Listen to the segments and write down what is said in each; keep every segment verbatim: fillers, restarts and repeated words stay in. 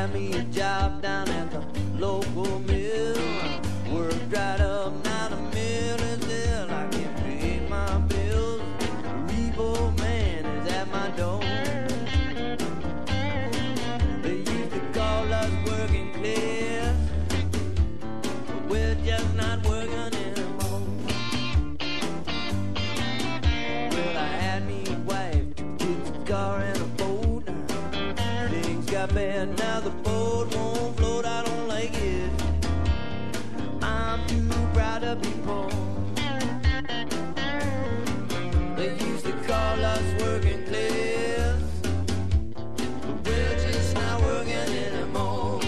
had me a job down at the local mill. Work dried up, now the mill is there. I can't pay my bills. The repo man is at my door. They used to call us working class, but we're just not working anymore. Well, I had me a wife, two kids, a car, and a boat. Things got bad, now the boat won't float. I don't like it. I'm too proud to be poor. They used to call us working class, but we're just not working anymore.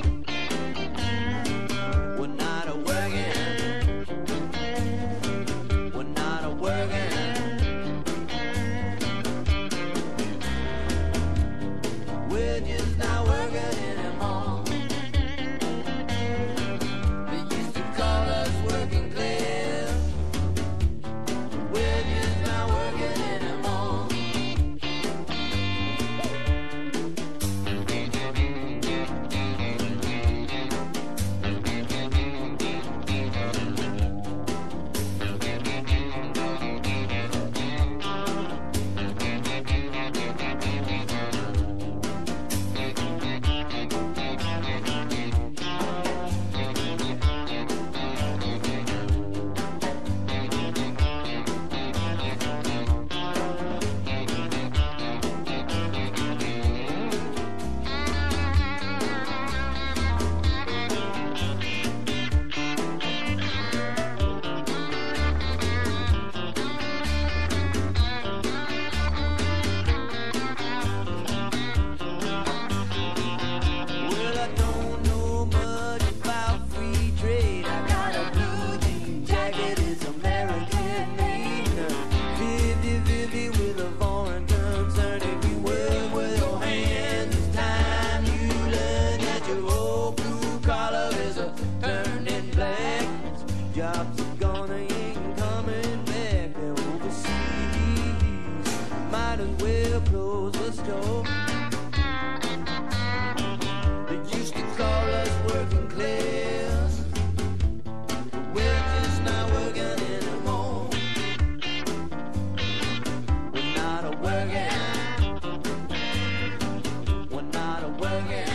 We're not a working. We're not a working. We're just not working anymore. They used to call us working class. We're just not working anymore. Well, I don't know much about free trade. I got a blue jean jacket, it's American made. fifty fifty with a foreign concern. If you work with your hands, it's time you learn that your old blue collar is a turning black. Jobs are gone, they ain't coming back. They're overseas. Might as well close the store. They used to call us working class, but we're just not working anymore. We're not a working. We're not a working.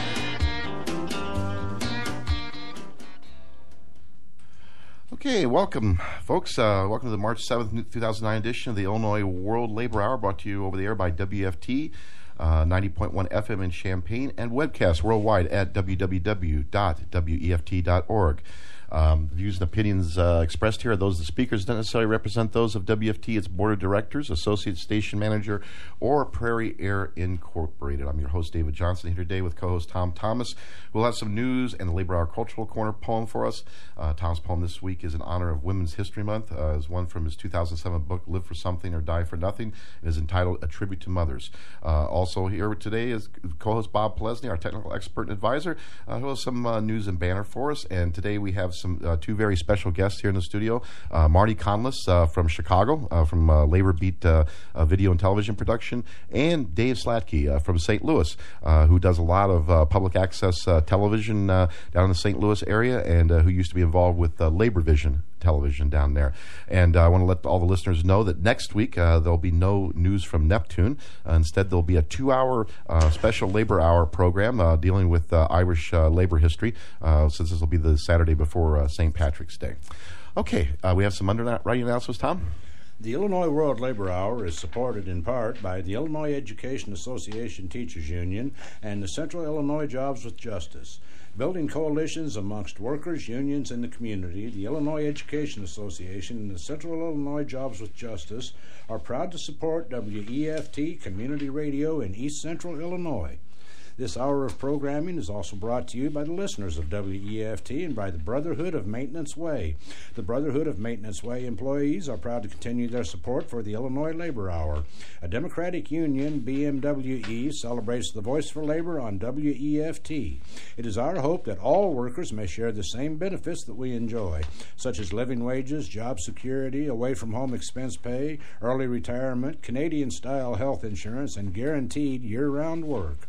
Okay, welcome, folks. Uh, welcome to the March seventh, two thousand nine edition of the Illinois World Labor Hour, brought to you over the air by W F T, uh, ninety point one F M in Champaign, and webcast worldwide at w w w dot w e f t dot org. Um, the views and opinions uh, expressed here are those of the speakers, don't necessarily represent those of W F T, its board of directors, associate station manager, or Prairie Air Incorporated. I'm your host, David Johnson, here today with co-host Tom Thomas. We'll have some news and the Labor Hour Cultural Corner poem for us. Uh, Tom's poem this week is in honor of Women's History Month. Uh, is one from his two thousand seven book, Live for Something or Die for Nothing. It is entitled A Tribute to Mothers. Uh, also here today is co-host Bob Plesney, our technical expert and advisor, uh, who has some uh, news and banner for us. And today we have some uh, two very special guests here in the studio. Uh, Marty Conless uh, from Chicago, uh, from uh, Labor Beat uh, uh, video and television production, and Dave Slatke uh, from Saint Louis, uh, who does a lot of uh, public access uh, television uh, down in the Saint Louis area, and uh, who used to be involved with uh, Labor Vision television down there. And uh, I want to let all the listeners know that next week uh, there'll be no news from Neptune. Uh, instead, there'll be a two-hour uh, special Labor Hour program uh, dealing with uh, Irish uh, labor history, uh, since this will be the Saturday before uh, Saint Patrick's Day. Okay, uh, we have some underwriting announcements, Tom? The Illinois World Labor Hour is supported in part by the Illinois Education Association Teachers Union and the Central Illinois Jobs with Justice. Building coalitions amongst workers, unions, and the community, the Illinois Education Association and the Central Illinois Jobs with Justice are proud to support W E F T Community Radio in East Central Illinois. This hour of programming is also brought to you by the listeners of W E F T and by the Brotherhood of Maintenance Way. The Brotherhood of Maintenance Way employees are proud to continue their support for the Illinois Labor Hour. A Democratic Union, B M W E, celebrates the Voice for Labor on W E F T. It is our hope that all workers may share the same benefits that we enjoy, such as living wages, job security, away-from-home expense pay, early retirement, Canadian-style health insurance, and guaranteed year-round work.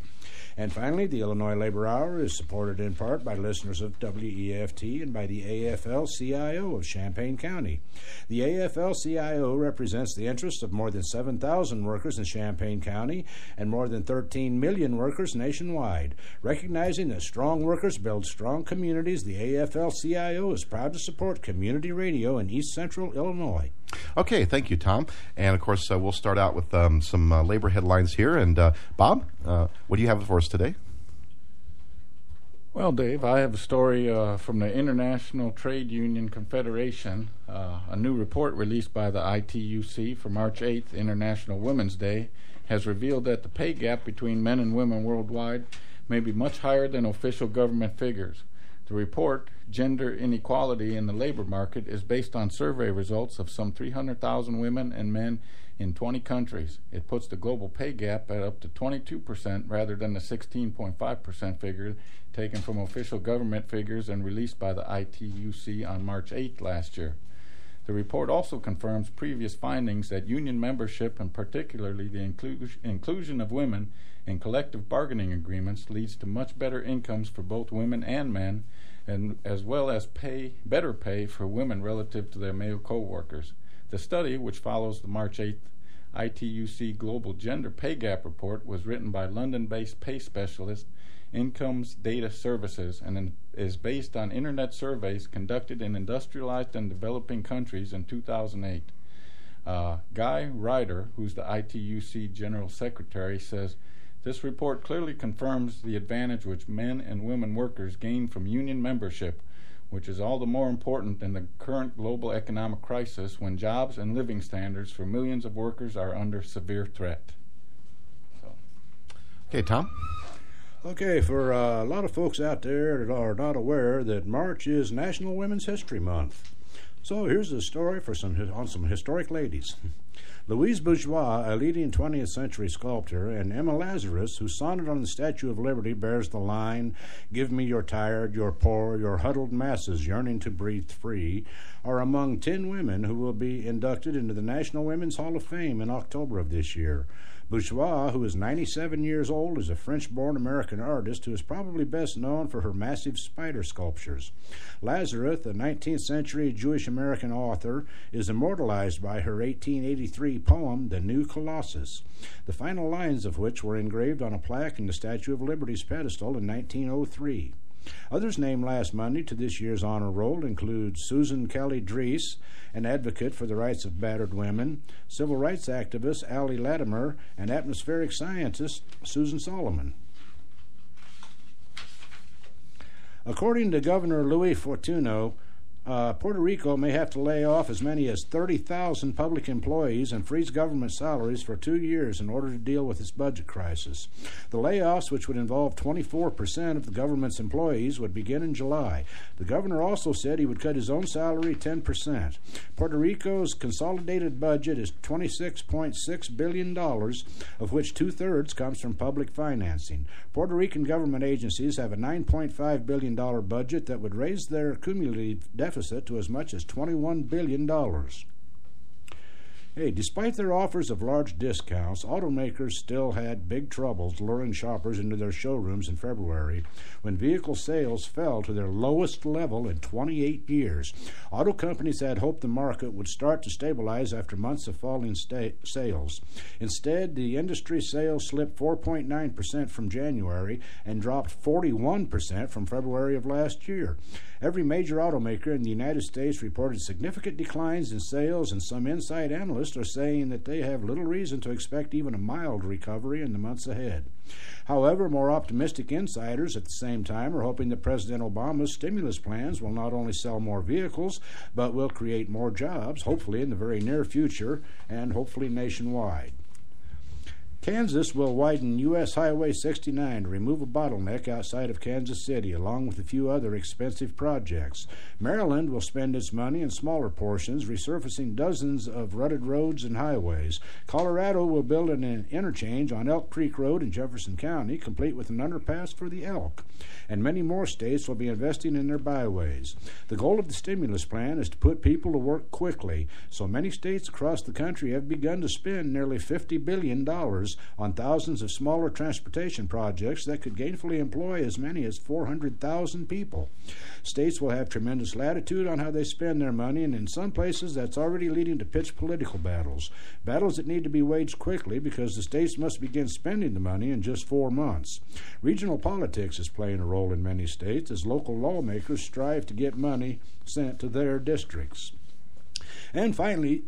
And finally, the Illinois Labor Hour is supported in part by listeners of W E F T and by the A F L C I O of Champaign County. The A F L C I O represents the interests of more than seven thousand workers in Champaign County and more than thirteen million workers nationwide. Recognizing that strong workers build strong communities, the A F L C I O is proud to support community radio in East Central Illinois. Okay, thank you, Tom. And, of course, uh, we'll start out with um, some uh, labor headlines here. And, uh, Bob, uh, what do you have for us today? Well, Dave, I have a story uh, from the International Trade Union Confederation. Uh, a new report released by the I T U C for March eighth, International Women's Day, has revealed that the pay gap between men and women worldwide may be much higher than official government figures. The report, Gender Inequality in the Labor Market, is based on survey results of some three hundred thousand women and men in twenty countries. It puts the global pay gap at up to twenty-two percent rather than the sixteen point five percent figure taken from official government figures and released by the I T U C on March eighth last year. The report also confirms previous findings that union membership, and particularly the inclu- inclusion of women in collective bargaining agreements, leads to much better incomes for both women and men, and as well as pay better pay for women relative to their male co-workers. The study, which follows the March eighth I T U C Global Gender Pay Gap Report, was written by London-based pay specialist Incomes Data Services and in, is based on internet surveys conducted in industrialized and developing countries in two thousand eight. Uh, Guy Ryder, who's the I T U C General Secretary, says, "This report clearly confirms the advantage which men and women workers gain from union membership, which is all the more important in the current global economic crisis when jobs and living standards for millions of workers are under severe threat." So. Okay, Tom? Okay, for uh, a lot of folks out there that are not aware that March is National Women's History Month. So here's a story for some on some historic ladies. Louise Bourgeois, a leading twentieth century sculptor, and Emma Lazarus, whose sonnet on the Statue of Liberty bears the line, "Give me your tired, your poor, your huddled masses yearning to breathe free," are among ten women who will be inducted into the National Women's Hall of Fame in October of this year. Bourgeois, who is ninety-seven years old, is a French-born American artist who is probably best known for her massive spider sculptures. Lazarus, a nineteenth century Jewish-American author, is immortalized by her eighteen eighty-three poem, The New Colossus, the final lines of which were engraved on a plaque in the Statue of Liberty's pedestal in nineteen oh three. Others named last Monday to this year's honor roll include Susan Kelly Drees, an advocate for the rights of battered women, civil rights activist Ali Latimer, and atmospheric scientist Susan Solomon. According to Governor Louis Fortuno, Uh, Puerto Rico may have to lay off as many as thirty thousand public employees and freeze government salaries for two years in order to deal with its budget crisis. The layoffs, which would involve twenty-four percent of the government's employees, would begin in July. The governor also said he would cut his own salary ten percent. Puerto Rico's consolidated budget is twenty-six point six billion dollars, of which two-thirds comes from public financing. Puerto Rican government agencies have a nine point five billion dollars budget that would raise their cumulative deficit deficit to as much as twenty-one billion dollars. Hey, despite their offers of large discounts, automakers still had big troubles luring shoppers into their showrooms in February when vehicle sales fell to their lowest level in twenty-eight years. Auto companies had hoped the market would start to stabilize after months of falling sta- sales. Instead, the industry sales slipped four point nine percent from January and dropped forty-one percent from February of last year. Every major automaker in the United States reported significant declines in sales, and some inside analysts are saying that they have little reason to expect even a mild recovery in the months ahead. However, more optimistic insiders at the same time are hoping that President Obama's stimulus plans will not only sell more vehicles, but will create more jobs, hopefully in the very near future, and hopefully nationwide. Kansas will widen U S Highway sixty-nine to remove a bottleneck outside of Kansas City, along with a few other expensive projects. Maryland will spend its money in smaller portions, resurfacing dozens of rutted roads and highways. Colorado will build an interchange on Elk Creek Road in Jefferson County, complete with an underpass for the elk. And many more states will be investing in their byways. The goal of the stimulus plan is to put people to work quickly, so many states across the country have begun to spend nearly fifty billion dollars dollars on thousands of smaller transportation projects that could gainfully employ as many as four hundred thousand people. States will have tremendous latitude on how they spend their money, and in some places that's already leading to pitched political battles. Battles that need to be waged quickly because the states must begin spending the money in just four months. Regional politics is playing a role in many states as local lawmakers strive to get money sent to their districts. And finally,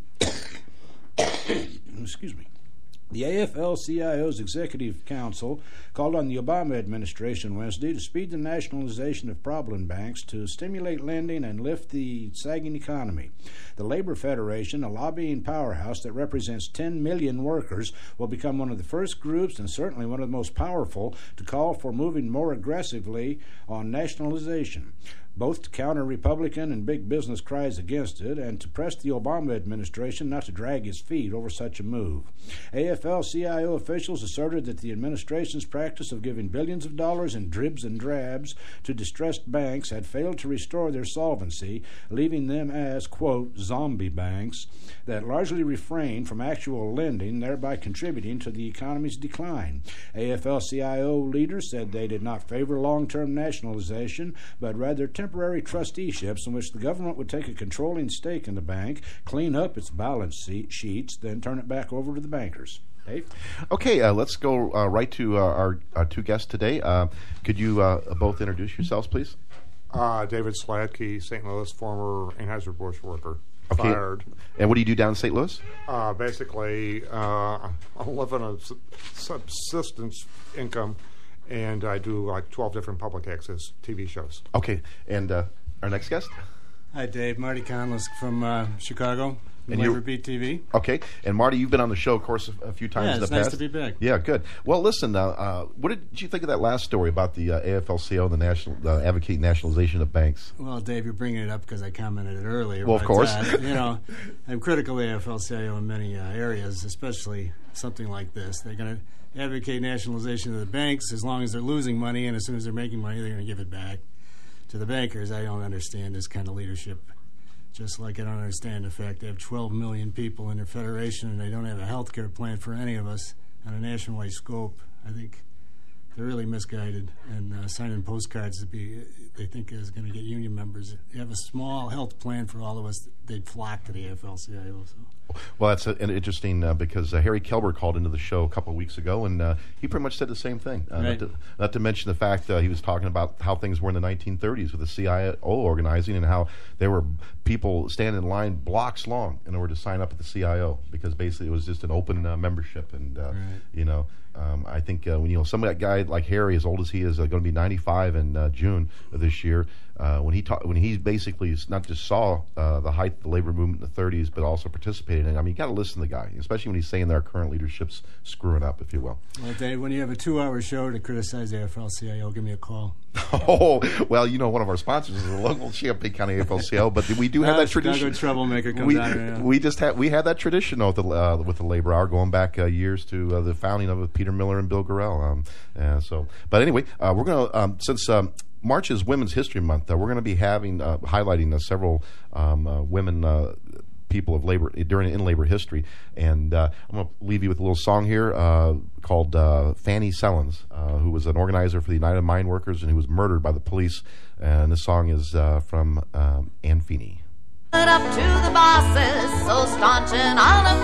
excuse me, the A F L C I O's Executive Council called on the Obama administration Wednesday to speed the nationalization of problem banks to stimulate lending and lift the sagging economy. The Labor Federation, a lobbying powerhouse that represents ten million workers, will become one of the first groups and certainly one of the most powerful to call for moving more aggressively on nationalization, both to counter Republican and big business cries against it and to press the Obama administration not to drag its feet over such a move. A F L C I O officials asserted that the administration's practice of giving billions of dollars in dribs and drabs to distressed banks had failed to restore their solvency, leaving them as, quote, zombie banks that largely refrained from actual lending, thereby contributing to the economy's decline. A F L C I O leaders said they did not favor long-term nationalization, but rather temporary trusteeships in which the government would take a controlling stake in the bank, clean up its balance sheets, then turn it back over to the bankers. Dave? Okay, uh, let's go uh, right to uh, our, our two guests today. Uh, could you uh, both introduce yourselves, please? Uh, David Sladkey, Saint Louis, former Anheuser-Busch worker, Okay. fired. And what do you do down in Saint Louis? Uh, basically, uh, I live on a su- subsistence income, and I do like twelve different public access T V shows. Okay, and uh, our next guest? Hi, Dave. Marty Conless from uh, Chicago, And Labor you- Beat T V. Okay, and Marty, you've been on the show, of course, a, a few times Yeah, in the it's nice past. to be back. Yeah, good. Well, listen, uh, uh, what did you think of that last story about the uh, A F L C O and the national uh, advocating nationalization of banks? Well, Dave, you're bringing it up because I commented it earlier. Well, of but, course. Uh, you know, I'm critical of A F L C I O in many uh, areas, especially something like this. They're going to advocate nationalization of the banks as long as they're losing money, and as soon as they're making money, they're going to give it back to the bankers. I don't understand this kind of leadership. Just like I don't understand the fact they have twelve million people in their federation and they don't have a health care plan for any of us on a nationwide scope. I think they're really misguided, and uh, signing postcards to be, they think is going to get union members. You have a small health plan for all of us, they'd flock to the A F L C I O. So. Well, that's uh, interesting uh, because uh, Harry Kelber called into the show a couple of weeks ago, and uh, he pretty much said the same thing. Uh, Right. not, to, not to mention the fact uh, he was talking about how things were in the nineteen thirties with the C I O organizing and how there were people standing in line blocks long in order to sign up at the C I O because basically it was just an open uh, membership. And, uh, Right. you know, um, I think uh, when you know some of that guy like Harry, as old as he is, uh, going to be ninety-five in uh, June of this year, uh, when he ta- when he basically s- not just saw uh, the height of the labor movement in the thirties, but also participated in it. I mean, you got to listen to the guy, especially when he's saying that our current leadership's screwing up, if you will. Well, Dave, when you have a two-hour show to criticize A F L C I O, give me a call. Oh, well, you know, one of our sponsors is the local Champaign County A F L C L, but we do have Ah, that Chicago tradition. troublemaker comes We, out here, yeah. we just had we had that tradition with the uh, with the labor hour going back uh, years to uh, the founding of it with Peter Miller and Bill Gorell. Um, and so, but anyway, uh, we're gonna um, since. Um, March is Women's History Month. Uh, we're going to be having uh, highlighting uh, several um, uh, women uh, people of labor during in labor history, and uh, I'm going to leave you with a little song here uh, called uh, Fanny Sellens, uh, who was an organizer for the United Mine Workers and who was murdered by the police. And this song is uh, from um, Ann Feeney. Up to the bosses, so staunch and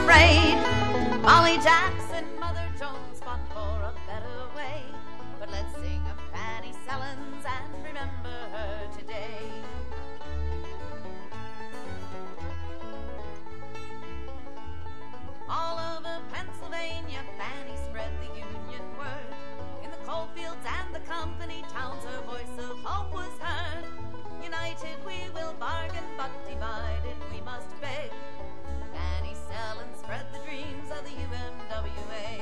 unafraid. Molly Jackson, Mother Jones fought for a better way. But let's sing of Fanny Sellens and remember her today. All over Pennsylvania, Fanny spread the Union word. In the coal fields and the company towns, her voice of hope was heard. United we will bargain, but divided we must beg. Fanny Sellens spread the dreams of the U M W A.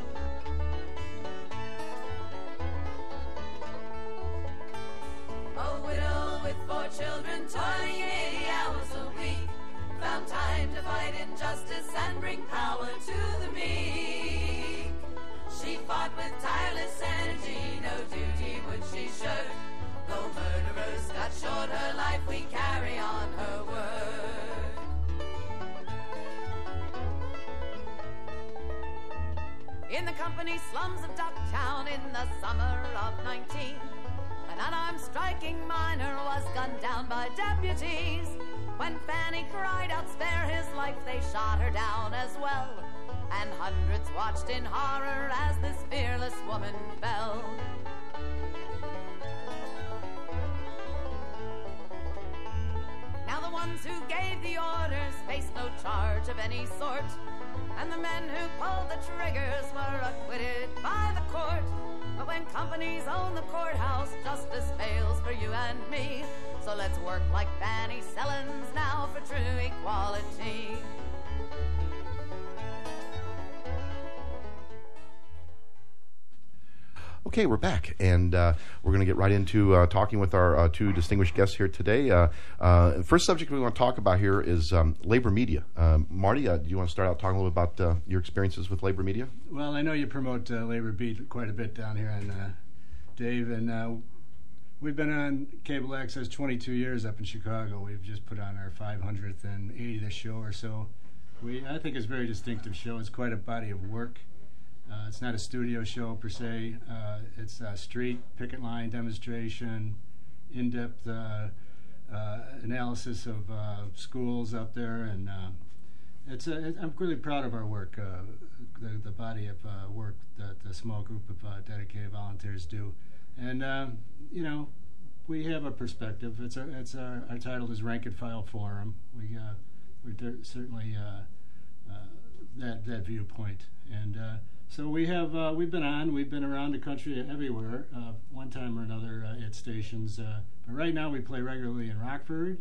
A widow with four children, toiling eighty hours a week, found time to fight injustice and bring power to the meek. She fought with tireless energy, no duty would she shirk. Though murderers cut short her life, we carry on her work. In dirty slums of Ducktown in the summer of nineteen. An unarmed striking miner was gunned down by deputies. When Fanny cried out, spare his life, they shot her down as well. And hundreds watched in horror as this fearless woman fell. Now the ones who gave the orders faced no charge of any sort, and the men who pulled the triggers were acquitted by the court. But when companies own the courthouse, justice fails for you and me. So let's work like Fanny Sellens now for true equality. Okay, we're back, and uh, we're going to get right into uh, talking with our uh, two distinguished guests here today. Uh, uh, the first subject we want to talk about here is um, labor media. Um, Marty, uh, do you want to start out talking a little bit about uh, your experiences with labor media? Well, I know you promote uh, Labor Beat quite a bit down here, and uh, Dave, and uh, we've been on cable access twenty-two years up in Chicago. We've just put on our five hundredth and eightieth show or so. We, I think it's a very distinctive show. It's quite a body of work. Uh, it's not a studio show per se. Uh, it's a street picket line demonstration, in-depth uh, uh, analysis of uh, schools out there, and uh, it's. A, it, I'm really proud of our work, uh, the, the body of uh, work that the small group of uh, dedicated volunteers do, and um, you know, we have a perspective. It's our, it's our, our title is Rank and File Forum. We uh, we're de- certainly uh, uh, that that viewpoint, and. Uh, So we have uh, we've been on we've been around the country everywhere, uh, one time or another uh, at stations. Uh, but right now we play regularly in Rockford.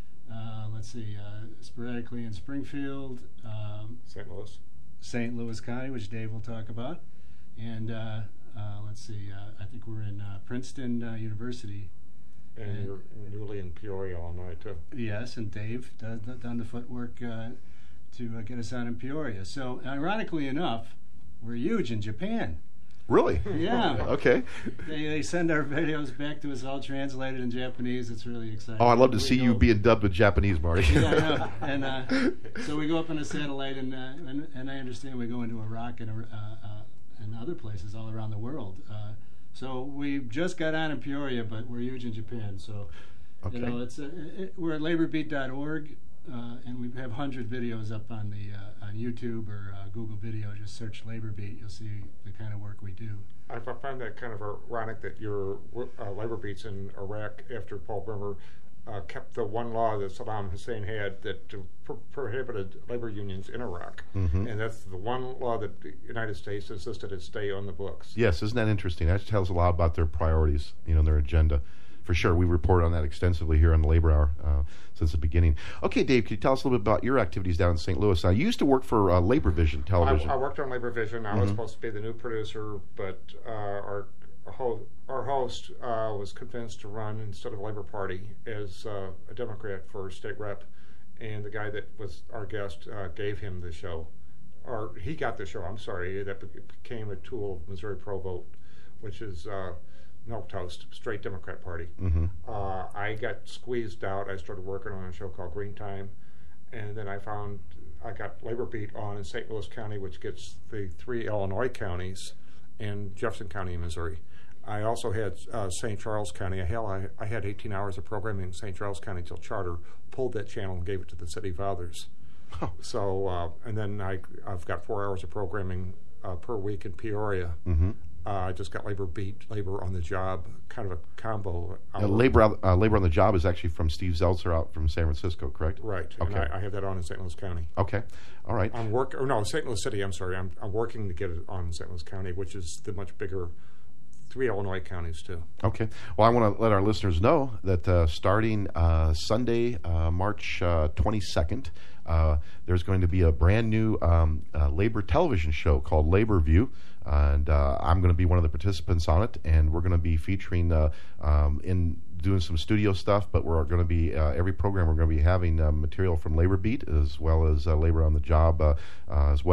Uh, let's see, uh, sporadically in Springfield, um, Saint Louis. Saint Louis County, which Dave will talk about, and uh, uh, let's see, uh, I think we're in uh, Princeton uh, University. And, and you're newly in Peoria, Illinois, too. Yes, and Dave does done the footwork uh, to uh, get us on in Peoria. So ironically enough, we're huge in Japan. Really? Yeah. Okay. They, they send our videos back to us all translated in Japanese. It's really exciting. Oh, I'd love to We see go- you being dubbed with Japanese, Marty. Yeah, I know. And uh, so we go up on a satellite, and, uh, and and I understand we go into Iraq and uh, uh, and other places all around the world. Uh, so we just got on in Peoria, but we're huge in Japan. So Okay. you know, it's uh, it, we're at labor beat dot org. Uh, and we have one hundred videos up on the uh, on YouTube or uh, Google Video. Just search Labor Beat. You'll see the kind of work we do. I f- find that kind of ironic that your uh, labor beats in Iraq after Paul Bremer uh, kept the one law that Saddam Hussein had that uh, pro- prohibited labor unions in Iraq. Mhm. And that's the one law that the United States insisted it stay on the books. Yes, isn't that interesting? That tells a lot about their priorities, you know, their agenda. For sure, we report on that extensively here on the Labor Hour uh, since the beginning. Okay, Dave, can you tell us a little bit about your activities down in Saint Louis? Now, you used to work for uh, Labor Vision Television. I, I worked on Labor Vision. I Mhm. was supposed to be the new producer, but uh, our ho- our host uh, was convinced to run instead of Labor Party as uh, a Democrat for state rep, and the guy that was our guest uh, gave him the show, or he got the show. I'm sorry, that be- became a tool of Missouri Pro Vote, which is. Uh, Milk Toast, straight Democrat Party. Mhm. Uh, I got squeezed out. I started working on a show called Green Time, and then I found I got Labor Beat on in Saint Louis County, which gets the three Illinois counties and Jefferson County in Missouri. I also had uh, Saint Charles County. Hell, I, I had eighteen hours of programming in Saint Charles County until Charter pulled that channel and gave it to the city fathers. Oh. So, uh, and then I, I've got four hours of programming uh, per week in Peoria. Mhm. Uh, I just got Labor Beat, Labor on the Job, kind of a combo. Uh, labor, out- uh, Labor on the Job is actually from Steve Zeltzer out from San Francisco, correct? Right. Okay. And I, I have that on in Saint Louis County. Okay. All right. I'm work. Or no, Saint Louis City. I'm sorry. I'm, I'm working to get it on in Saint Louis County, which is the much bigger three Illinois counties too. Okay. Well, I want to let our listeners know that uh, starting uh, Sunday, uh, March uh, twenty-second, uh, there's going to be a brand new um, uh, labor television show called Labor View. And uh, I'm going to be one of the participants on it, and we're going to be featuring uh, um, in doing some studio stuff. But we're going to be uh, every program we're going to be having uh, material from Labor Beat as well as uh, Labor on the Job uh, uh, as well.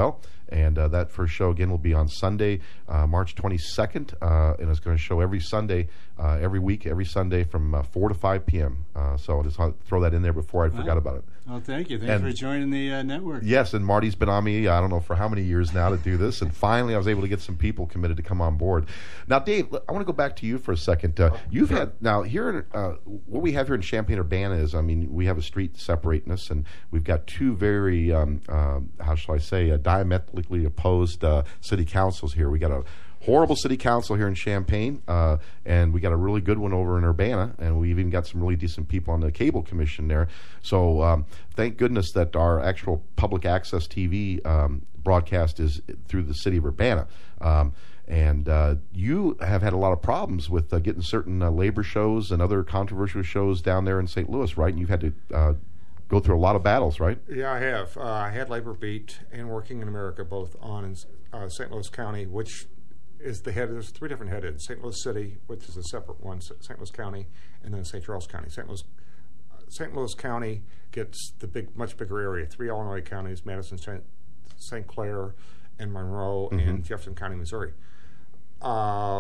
And uh, that first show, again, will be on Sunday, uh, March twenty-second, uh, and it's going to show every Sunday, uh, every week, every Sunday from uh, four to five p.m. Uh, so I'll just want to throw that in there before I Wow. forgot about it. Well, thank you. Thanks And- for joining the uh, network. Yes, and Marty's been on me, I don't know for how many years now, to do this, and finally I was able to get some people committed to come on board. Now, Dave, I want to go back to you for a second. Uh, you've had, now, here, in, uh, what we have here in Champaign-Urbana is, I mean, we have a street separating us, and we've got two very, um, um, how shall I say, uh, diametrically opposed uh, city councils here. We got a horrible city council here in Champaign, uh, and we got a really good one over in Urbana, and we've even got some really decent people on the cable commission there. So um, thank goodness that our actual public access T V um, broadcast is through the city of Urbana. Um, and uh, you have had a lot of problems with uh, getting certain uh, labor shows and other controversial shows down there in Saint Louis, right? And you've had to uh, go through a lot of battles, right? Yeah, I have. Uh, I had Labor Beat and Working in America both on in uh, Saint Louis County, which is the head. There's three different headed. Saint Louis City, which is a separate one, Saint Louis County, and then Saint Charles County. Saint Louis, uh, Saint Louis County gets the big, much bigger area. Three Illinois counties: Madison, Saint Clair, and Monroe, Mm-hmm. and Jefferson County, Missouri. Uh,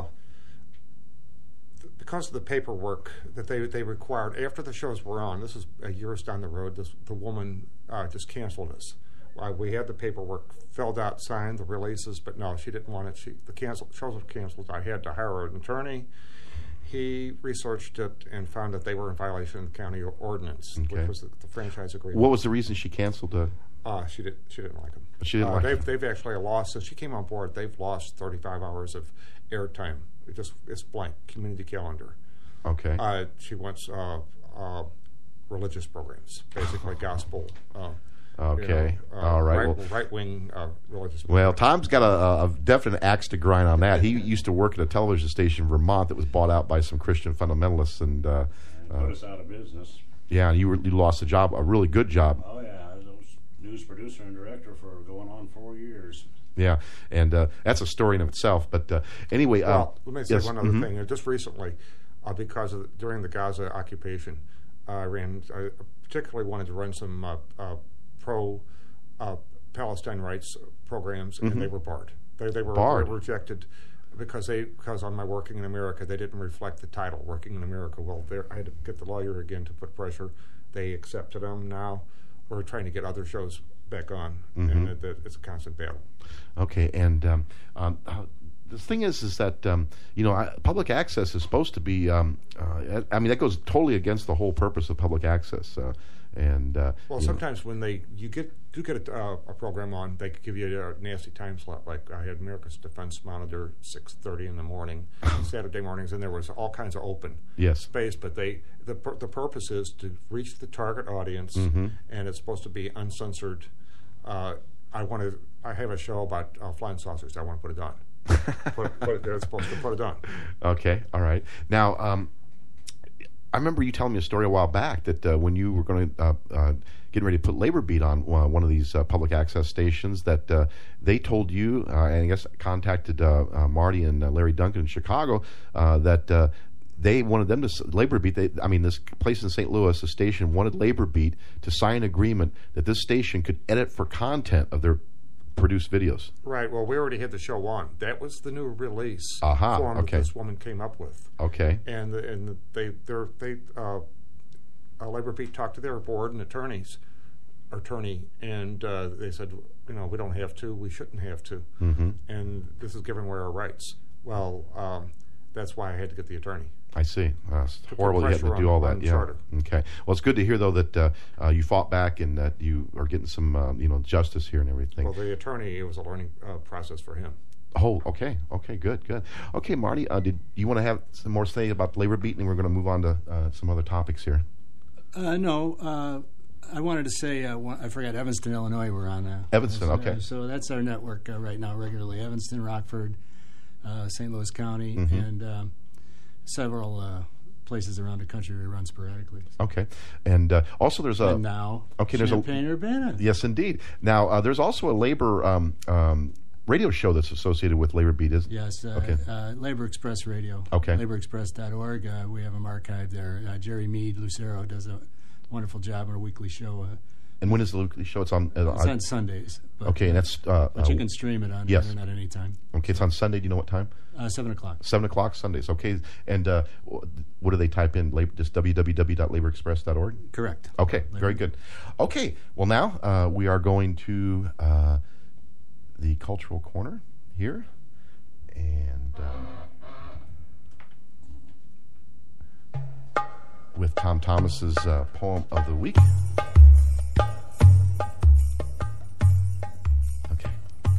th- because of the paperwork that they they required after the shows were on, this is a years down the road. This the woman uh, just canceled us. Uh, we had the paperwork filled out, signed the releases, but no, she didn't want it. She the cancel shows were canceled. I had to hire an attorney. He researched it and found that they were in violation of the county ordinance, Okay. which was the, the franchise agreement. What was the reason she canceled? Uh, Uh, she did. She didn't like them. She didn't uh, like they've, 'em. They've actually lost since she came on board. They've lost thirty-five hours of airtime. It just it's blank community calendar. okay. Uh, she wants uh, uh, religious programs, basically gospel. Uh, Okay. You know, uh, All right. Right, Well- right wing uh, religious. Well, programs. Tom's got a, a definite axe to grind on that. He used to work at a television station in Vermont that was bought out by some Christian fundamentalists, and uh, And put us out of business. yeah, you, were, you lost a job, a really good job. Oh, yeah. I was news producer and director for going on four years. Yeah, and uh, that's a story in of itself. But uh, anyway, uh, Well, let me say yes, one other mhm. thing. Uh, Just recently, uh, because of during the Gaza occupation, uh, I ran. I particularly wanted to run some uh, uh, pro uh, Palestine rights programs, and they were barred. They they were, Barred. they were rejected because they because on my Working in America they didn't reflect the title Working in America. Well, there I had to get the lawyer again to put pressure. They accepted them. Now we're trying to get other shows back on, and it, it, it's a constant battle. Okay, and um, um, uh, the thing is, is that um, you know, I, public access is supposed to be. Um, uh, I mean, that goes totally against the whole purpose of public access. Uh, and uh, Well, you know, sometimes when they you get do get a, uh, a program on, they could give you a nasty time slot. Like I had America's Defense Monitor six thirty in the morning, Saturday mornings, and there was all kinds of open Yes. space. But they the pur- the purpose is to reach the target audience, Mm-hmm. and it's supposed to be uncensored. Uh, I want to. I have a show about uh, flying saucers. I want to put it on. put, put it there. It's supposed to put it on. Okay, all right. Now, um, I remember you telling me a story a while back that uh, when you were going to uh, uh, getting ready to put Labor Beat on uh, one of these uh, public access stations, that uh, they told you, uh, and I guess contacted uh, uh, Marty and uh, Larry Duncan in Chicago, uh, that uh, they wanted them to s- Labor Beat. They, I mean, this place in Saint Louis, the station wanted Labor Beat to sign an agreement that this station could edit for content of their produced videos. Right. Well, we already had the show on. That was the new release Aha, form okay. that this woman came up with. Okay. and the, and the, they they're, they uh, uh, Labor Beat talked to their board and attorneys, attorney, and uh, they said, you know, we don't have to, we shouldn't have to, Mm-hmm. and this is giving away our rights. Well, um, that's why I had to get the attorney. I see. Uh, it's put horrible you had pressure to do on- all on that. Yeah. Charter. Okay. Well, it's good to hear though that uh, uh, you fought back and that you are getting some, uh, you know, justice here and everything. Well, the attorney, it was a learning uh, process for him. Oh, okay. Okay. Good. Good. Okay, Marty. Uh, did you want to have some more to say about Labor Beat, and we're going to move on to uh, some other topics here? Uh, no, uh, I wanted to say, uh, one, I forgot Evanston, Illinois we're on now. Evanston, So- okay. So that's our network uh, right now regularly. Evanston, Rockford, uh, Saint Louis County, Mm-hmm. and um, several uh, places around the country we run sporadically. Okay. And uh, also, there's a and now, okay, there's a- Champaign-Urbana. yes, indeed. Now, uh, there's also a labor um, um, radio show that's associated with Labor Beat, is Yes, uh, Okay. uh, Labor Express Radio. Okay. labor express dot org. Uh, we have them archived there. Uh, Jerry Mead, Lucero, does a wonderful job on a weekly show. Uh, And when is the weekly show? It's on. Uh, It's on Sundays. But, okay, and that's. Uh, but you uh, can stream it on yes. the internet anytime. Okay, it's on Sunday. Do you know what time? Uh, seven o'clock. Seven o'clock Sundays. Okay, and uh, wh- what do they type in? Labor, just w w w dot labor express dot org. Correct. Okay, very good. Okay, well now uh, we are going to uh, the cultural corner here, and uh, with Tom Thomas's uh, poem of the week. Okay.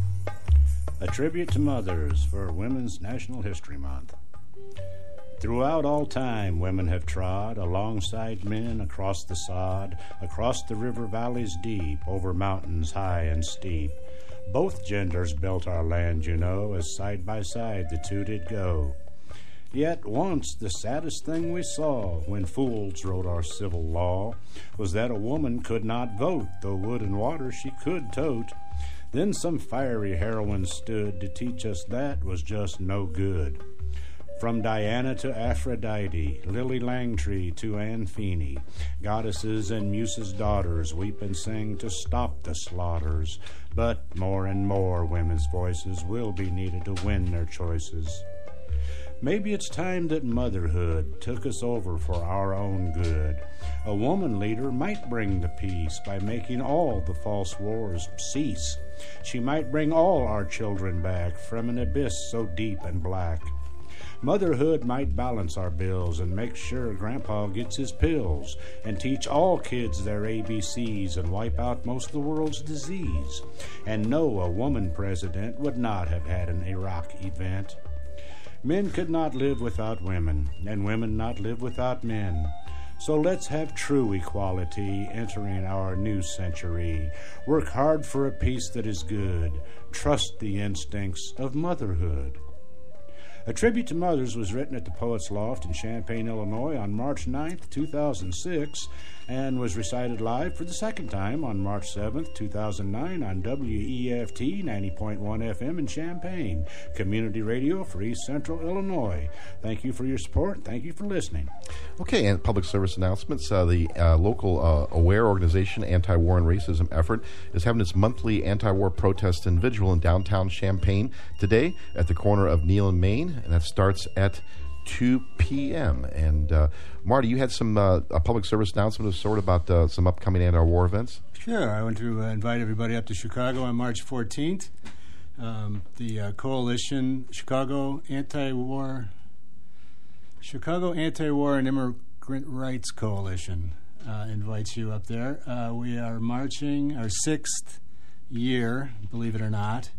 A tribute to mothers for Women's National History Month. Throughout all time, women have trod alongside men across the sod, across the river valleys deep, over mountains high and steep. Both genders built our land, you know, as side by side the two did go. Yet once the saddest thing we saw when fools wrote our civil law was that a woman could not vote, though wood and water she could tote. Then some fiery heroine stood to teach us that was just no good. From Diana to Aphrodite, Lily Langtry to Anne Feeney, goddesses and muses' daughters weep and sing to stop the slaughters. But more and more women's voices will be needed to win their choices. Maybe it's time that motherhood took us over for our own good. A woman leader might bring the peace by making all the false wars cease. She might bring all our children back from an abyss so deep and black. Motherhood might balance our bills and make sure Grandpa gets his pills and teach all kids their A B Cs and wipe out most of the world's disease. And no, a woman president would not have had an Iraq event. Men could not live without women, and women not live without men. So let's have true equality entering our new century. Work hard for a peace that is good. Trust the instincts of motherhood. A Tribute to Mothers was written at the Poets Loft in Champaign, Illinois on March ninth, two thousand six, and was recited live for the second time on March seventh, two thousand nine on W E F T ninety point one F M in Champaign, community radio for East Central Illinois. Thank you for your support. Thank you for listening. Okay, and public service announcements. Uh, the uh, local uh, AWARE organization, Anti-War and Racism Effort, is having its monthly anti-war protest and vigil in downtown Champaign today at the corner of Neal and Main, and that starts at two p.m. And uh, Marty, you had some uh, a public service announcement of sort about uh, some upcoming anti-war events. Sure. I want to uh, invite everybody up to Chicago on March fourteenth. Um, the uh, coalition, Chicago Anti-War, Chicago Anti-War and Immigrant Rights Coalition, uh, invites you up there. Uh, we are marching our sixth year, believe it or not,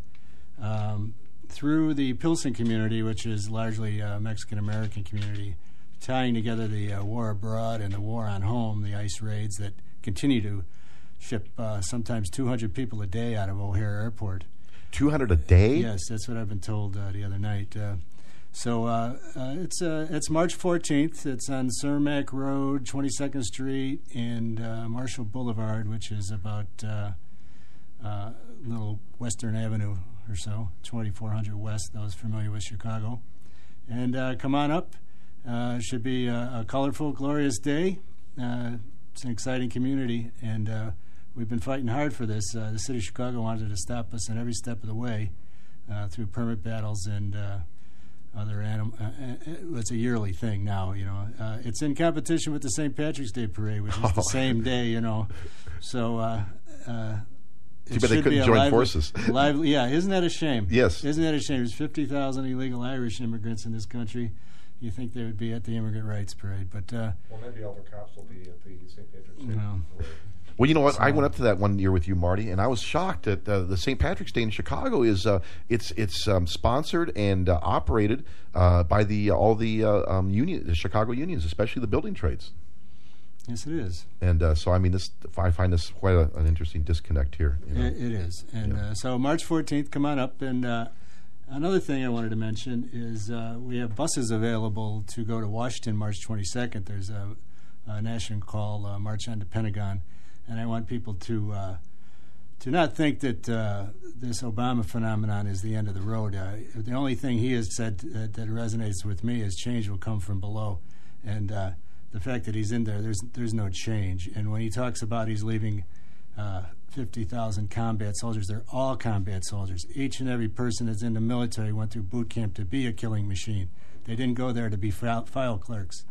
um, through the Pilsen community, which is largely a Mexican-American community, tying together the uh, war abroad and the war on home, the ICE raids that continue to ship uh, sometimes two hundred people a day out of O'Hare Airport. two hundred a day? Yes, that's what I've been told uh, the other night. Uh, so uh, uh, it's uh, it's March fourteenth. It's on Cermak Road, twenty-second Street, and uh, Marshall Boulevard, which is about uh, uh, little Western Avenue or so, twenty-four hundred West, those familiar with Chicago. And uh, come on up. Uh, it should be a, a colorful, glorious day. Uh, it's an exciting community, and uh, we've been fighting hard for this. Uh, the city of Chicago wanted to stop us in every step of the way uh, through permit battles and uh, other animal. Uh, it's a yearly thing now, you know. Uh, it's in competition with the Saint Patrick's Day Parade, which is Oh. the same day, you know. So uh, uh, Too it bad they should couldn't be a join lively- forces. lively, yeah, isn't that a shame? Yes. Isn't that a shame? There's fifty thousand illegal Irish immigrants in this country. You think they would be at the Immigrant Rights Parade, but uh, Well, maybe all the cops will be at the Saint Patrick's Day. No. Parade. Well, you know what? I went up to that one year with you, Marty, and I was shocked that uh, the Saint Patrick's Day in Chicago is uh, it's it's um, sponsored and uh, operated uh, by the all the uh, um, union, the Chicago unions, especially the building trades. yes, it is. And uh, so, I mean, this I find this quite a, an interesting disconnect here. You know? It, it is. And Yeah. uh, so March fourteenth, come on up. And uh, another thing I wanted to mention is uh, we have buses available to go to Washington March twenty-second. There's a, a national call, uh, March on the Pentagon. And I want people to uh, to not think that uh, this Obama phenomenon is the end of the road. Uh, the only thing he has said that, that resonates with me is change will come from below. And uh, the fact that he's in there, there's there's no change. And when he talks about he's leaving uh, fifty thousand combat soldiers. They're all combat soldiers. Each and every person that's in the military went through boot camp to be a killing machine. They didn't go there to be file, file clerks.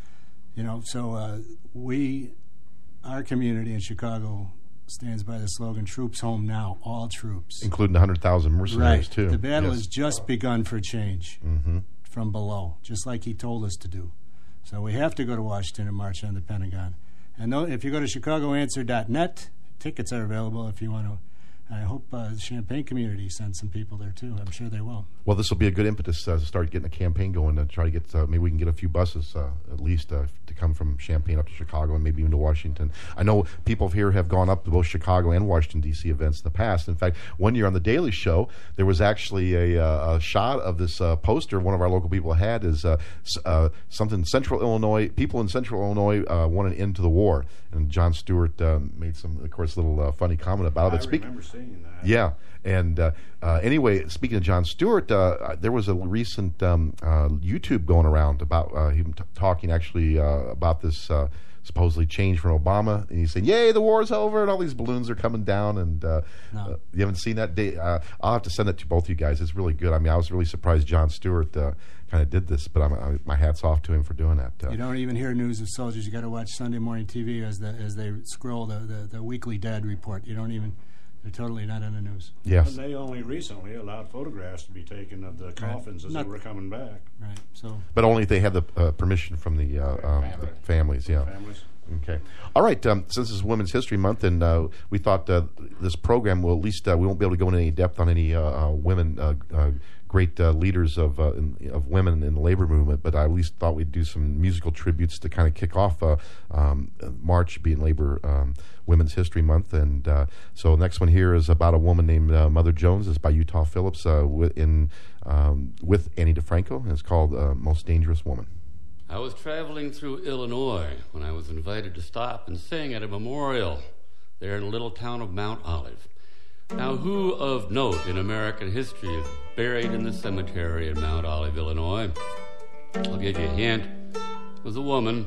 You know, so uh, we, our community in Chicago stands by the slogan, troops home now, all troops. Including one hundred thousand mercenaries, right. too. The battle Yes. has just begun for change Mm-hmm. from below, just like he told us to do. So we have to go to Washington and march on the Pentagon. And though, if you go to chicago answer dot net, tickets are available if you want to. And I hope uh, the Champaign community sends some people there, too. I'm sure they will. Well, this will be a good impetus uh, to start getting a campaign going to try to get, uh, maybe we can get a few buses uh, at least uh, to come from Champaign up to Chicago and maybe even to Washington. I know people here have gone up to both Chicago and Washington, D C events in the past. In fact, one year on The Daily Show, there was actually a, uh, a shot of this uh, poster one of our local people had is uh, s- uh, something Central Illinois, people in Central Illinois uh, want an end to the war. And John Stewart uh, made some, of course, little uh, funny comment about it. I But speak- remember seeing that. Yeah, and uh, uh, anyway, speaking of John Stewart, uh, there was a recent um, uh, YouTube going around about uh, him t- talking actually uh, about this uh, supposedly change from Obama, and he's saying, "Yay, the war's over!" and all these balloons are coming down. And uh, No. uh, you haven't seen that? Day, uh, I'll have to send it to both you guys. It's really good. I mean, I was really surprised John Stewart uh, kind of did this, but I'm, I, my hat's off to him for doing that. Uh, You don't even hear news of soldiers. You got to watch Sunday morning T V as the as they scroll the, the, the weekly dad report. You don't even. They're totally not on the news. yes. And they only recently allowed photographs to be taken of the coffins as Not- they were coming back. Right. So But only if they have the uh, permission from the, uh, um, the families. Yeah. Families. Okay. All right. Um, since this is Women's History Month, and uh, we thought uh, this program will at least uh, we won't be able to go into any depth on any uh, uh, women, uh, uh, great uh, leaders of uh, in, of women in the labor movement, but I at least thought we'd do some musical tributes to kind of kick off uh, um, March, being Labor um, Women's History Month. And uh, so next one here is about a woman named uh, Mother Jones. It's by Utah Phillips uh, with, in um, with Annie DeFranco, and it's called uh, Most Dangerous Woman. I was traveling through Illinois when I was invited to stop and sing at a memorial there in the little town of Mount Olive. Now, who of note in American history is buried in the cemetery in Mount Olive, Illinois? I'll give you a hint. It was a woman.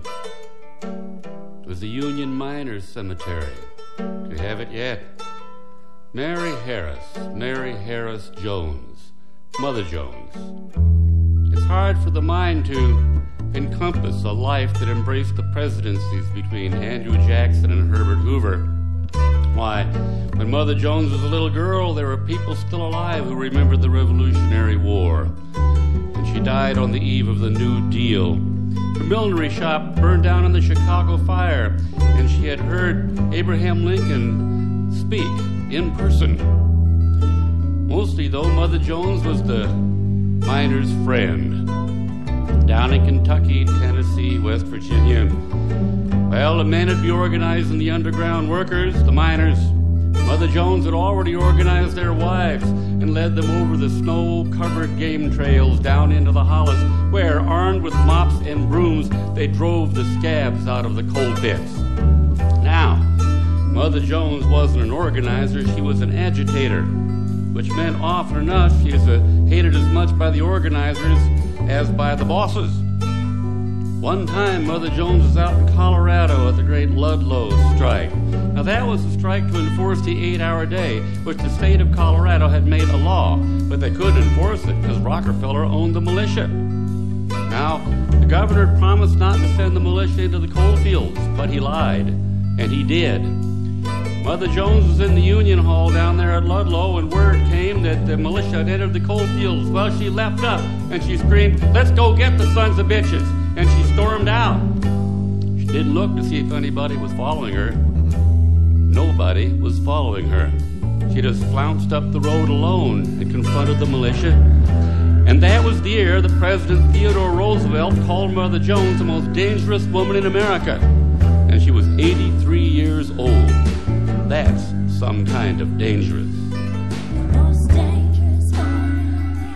It was the Union Miners Cemetery. Do you have it yet? Mary Harris, Mary Harris Jones, Mother Jones. It's hard for the mind to encompass a life that embraced the presidencies between Andrew Jackson and Herbert Hoover. Why, when Mother Jones was a little girl, there were people still alive who remembered the Revolutionary War. And she died on the eve of the New Deal. Her millinery shop burned down in the Chicago fire, and she had heard Abraham Lincoln speak in person. Mostly, though, Mother Jones was the miner's friend. Down in Kentucky, Tennessee, West Virginia, well, the men would be organizing the underground workers, the miners. Mother Jones had already organized their wives and led them over the snow-covered game trails down into the hollows, where, armed with mops and brooms, they drove the scabs out of the coal pits. Now, Mother Jones wasn't an organizer, she was an agitator, which meant often enough she was uh, hated as much by the organizers as by the bosses. One time, Mother Jones was out in Colorado at the great Ludlow strike. Now, that was a strike to enforce the eight-hour day, which the state of Colorado had made a law, but they couldn't enforce it because Rockefeller owned the militia. Now, the governor had promised not to send the militia into the coal fields, but he lied, and he did. Mother Jones was in the Union Hall down there at Ludlow, and word came that the militia had entered the coal fields. Well, she leapt up, and she screamed, "Let's go get the sons of bitches!" And she stormed out. She didn't look to see if anybody was following her. Nobody was following her. She just flounced up the road alone and confronted the militia. And that was the year that President Theodore Roosevelt called Mother Jones the most dangerous woman in America. And she was eighty-three years old. That's some kind of dangerous. The most dangerous woman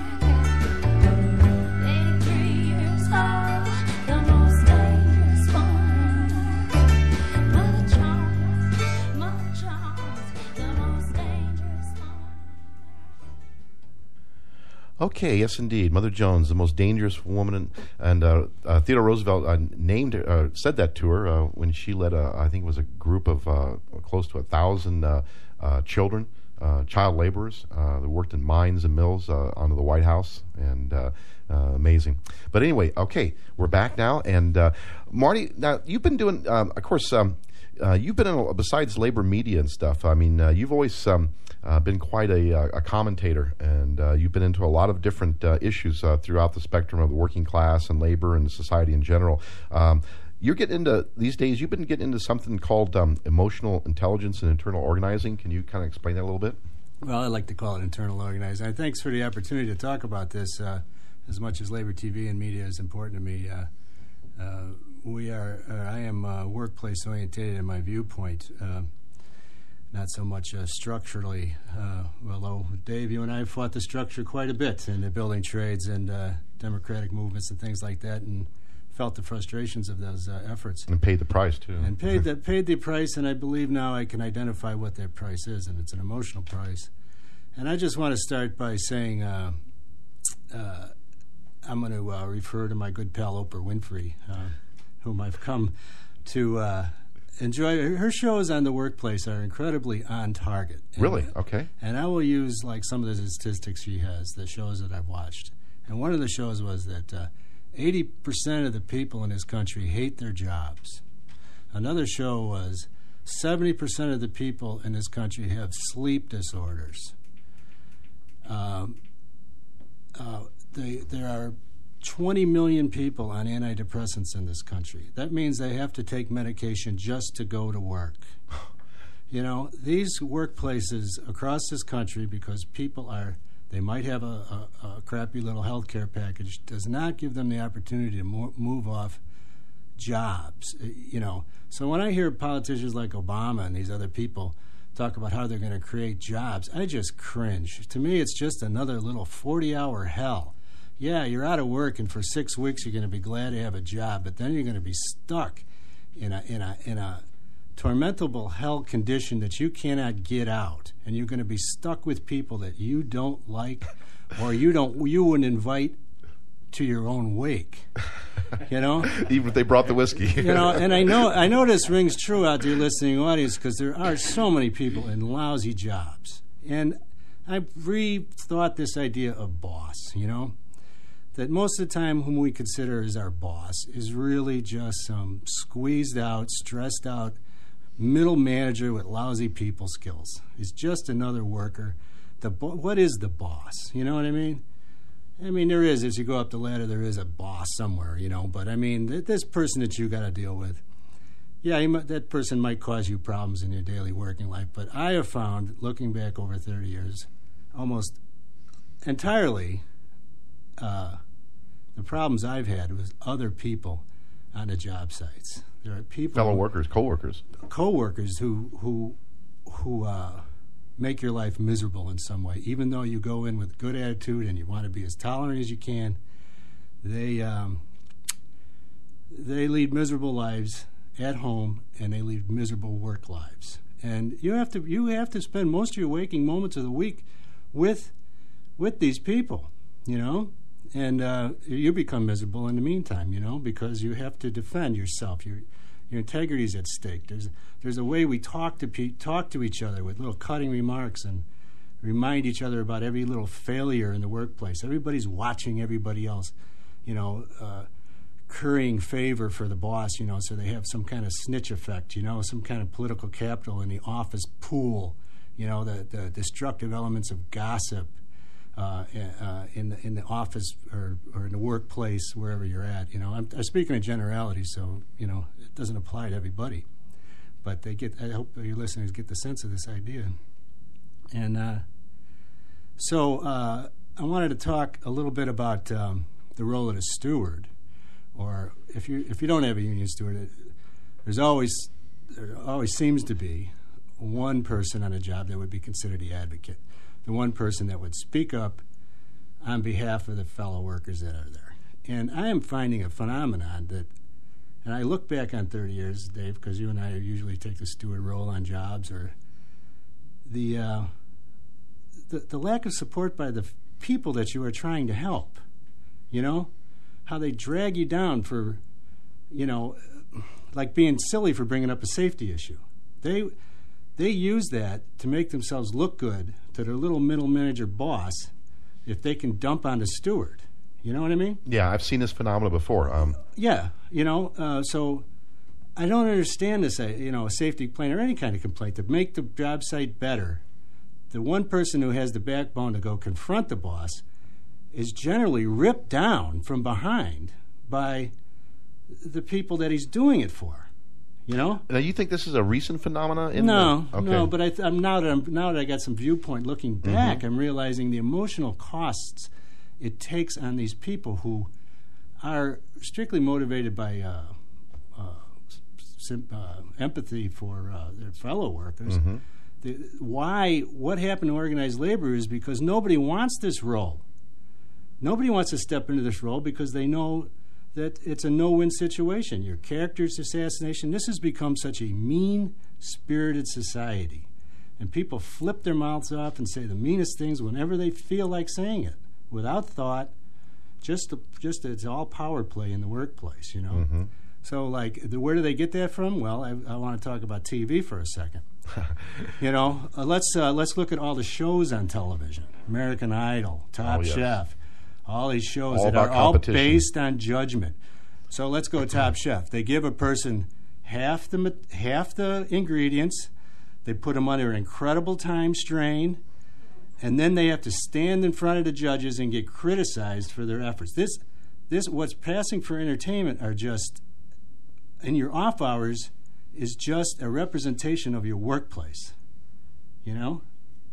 eighty-three years old. The most dangerous woman. Mother Jones, Mother Jones, the most dangerous woman. Okay, yes, indeed. Mother Jones, the most dangerous woman, in, and uh, uh, Theodore Roosevelt uh, named, her, uh, said that to her uh, when she led, a, I think it was a group of uh, close to a thousand uh, uh, children, uh, child laborers uh, that worked in mines and mills uh, onto the White House, and uh, uh, amazing. But anyway, okay, we're back now, and uh, Marty, now you've been doing, um, of course, um, uh, you've been in, a- besides labor media and stuff. I mean, uh, you've always um, uh, been quite a, uh, a commentator, and uh, you've been into a lot of different uh, issues uh, throughout the spectrum of the working class and labor and society in general. Um, you're getting into, these days, you've been getting into something called um, emotional intelligence and internal organizing. Can you kind of explain that a little bit? Well, I like to call it internal organizing. And thanks for the opportunity to talk about this. Uh, as much as labor T V and media is important to me, uh, uh, we are. Uh, I am uh, workplace oriented in my viewpoint, uh, not so much uh, structurally. Uh, although Dave, you and I fought the structure quite a bit in the building trades and uh, democratic movements and things like that, and felt the frustrations of those uh, efforts. And paid the price, too. And paid the paid the price, and I believe now I can identify what that price is, and it's an emotional price. And I just want to start by saying uh, uh, I'm going to uh, refer to my good pal Oprah Winfrey, uh, whom I've come to uh, enjoy. Her shows on the workplace are incredibly on target. And, Really? Okay. And I will use like some of the statistics she has, the shows that I've watched. And one of the shows was that uh, eighty percent of the people in this country hate their jobs. Another show was seventy percent of the people in this country have sleep disorders. Um, uh, they, there are twenty million people on antidepressants in this country. That means they have to take medication just to go to work. You know, these workplaces across this country, because people are, they might have a, a, a crappy little health care package, does not give them the opportunity to mo- move off jobs, uh, you know. So when I hear politicians like Obama and these other people talk about how they're going to create jobs, I just cringe. To me, it's just another little forty-hour hell. Yeah, you're out of work, and for six weeks you're going to be glad to have a job, but then you're going to be stuck in a in a in a tormentable hell condition that you cannot get out, and you're going to be stuck with people that you don't like, or you don't you wouldn't invite to your own wake. You know, even if they brought the whiskey. You know, and I know I know this rings true out to your listening audience, because there are so many people in lousy jobs, and I've rethought this idea of boss. You know, that most of the time whom we consider as our boss is really just some squeezed out, stressed out middle manager with lousy people skills. He's just another worker. The bo- what is the boss? You know what I mean? I mean, there is, as you go up the ladder, there is a boss somewhere, you know. But, I mean, th- this person that you got to deal with, yeah, he m- that person might cause you problems in your daily working life. But I have found, looking back over thirty years, almost entirely uh, the problems I've had with other people on the job sites. There are people, Fellow workers, co-workers. co-workers who who who uh, make your life miserable in some way. Even though you go in with good attitude and you want to be as tolerant as you can, they um, they lead miserable lives at home, and they lead miserable work lives. And you have to you have to spend most of your waking moments of the week with with these people, you know. And uh, you become miserable in the meantime, you know, because you have to defend yourself. Your your integrity is at stake. There's there's a way we talk to pe- talk to each other with little cutting remarks and remind each other about every little failure in the workplace. Everybody's watching everybody else, you know, uh, currying favor for the boss, you know, so they have some kind of snitch effect, you know, some kind of political capital in the office pool, you know, the, the destructive elements of gossip. Uh, uh, in the in the office or, or in the workplace, wherever you're at, you know, I'm, I'm speaking in generality, so you know it doesn't apply to everybody. But they get. I hope your listeners get the sense of this idea. And uh, so uh, I wanted to talk a little bit about um, the role of a steward, or if you if you don't have a union steward, it, there's always there always seems to be one person on a job that would be considered the advocate. The one person that would speak up on behalf of the fellow workers that are there. And I am finding a phenomenon that, and I look back on thirty years, Dave, because you and I usually take the steward role on jobs, or the, uh, the the lack of support by the people that you are trying to help. You know? How they drag you down for, you know, like being silly for bringing up a safety issue. They they use that to make themselves look good to their little middle manager boss if they can dump on the steward. You know what I mean? Yeah, I've seen this phenomenon before. Um, Yeah, you know, uh, so I don't understand this, uh, you know, a safety complaint or any kind of complaint to make the job site better. The one person who has the backbone to go confront the boss is generally ripped down from behind by the people that he's doing it for. You know? now, you think this is a recent phenomena? In No, the, okay. no. But I th- I'm now that I'm now that I got some viewpoint looking back, I'm realizing the emotional costs it takes on these people who are strictly motivated by uh, uh, sim- uh, empathy for uh, their fellow workers. The, why? What happened to organized labor is because nobody wants this role. Nobody wants to step into this role because they know that it's a no-win situation. Your character's assassination. This has become such a mean-spirited society. And people flip their mouths off and say the meanest things whenever they feel like saying it, without thought. Just, the, just it's all power play in the workplace, you know. So, like, the, where do they get that from? Well, I, I want to talk about T V for a second. You know, uh, let's uh, let's look at all the shows on television: American Idol, Top Oh, yes. Chef. All these shows All that are about all competition. based on judgment. So let's go Top Chef. They give a person half the ma- half the ingredients. They put them under incredible time strain, and then they have to stand in front of the judges and get criticized for their efforts. This, this, what's passing for entertainment are just in your off hours is just a representation of your workplace. You know,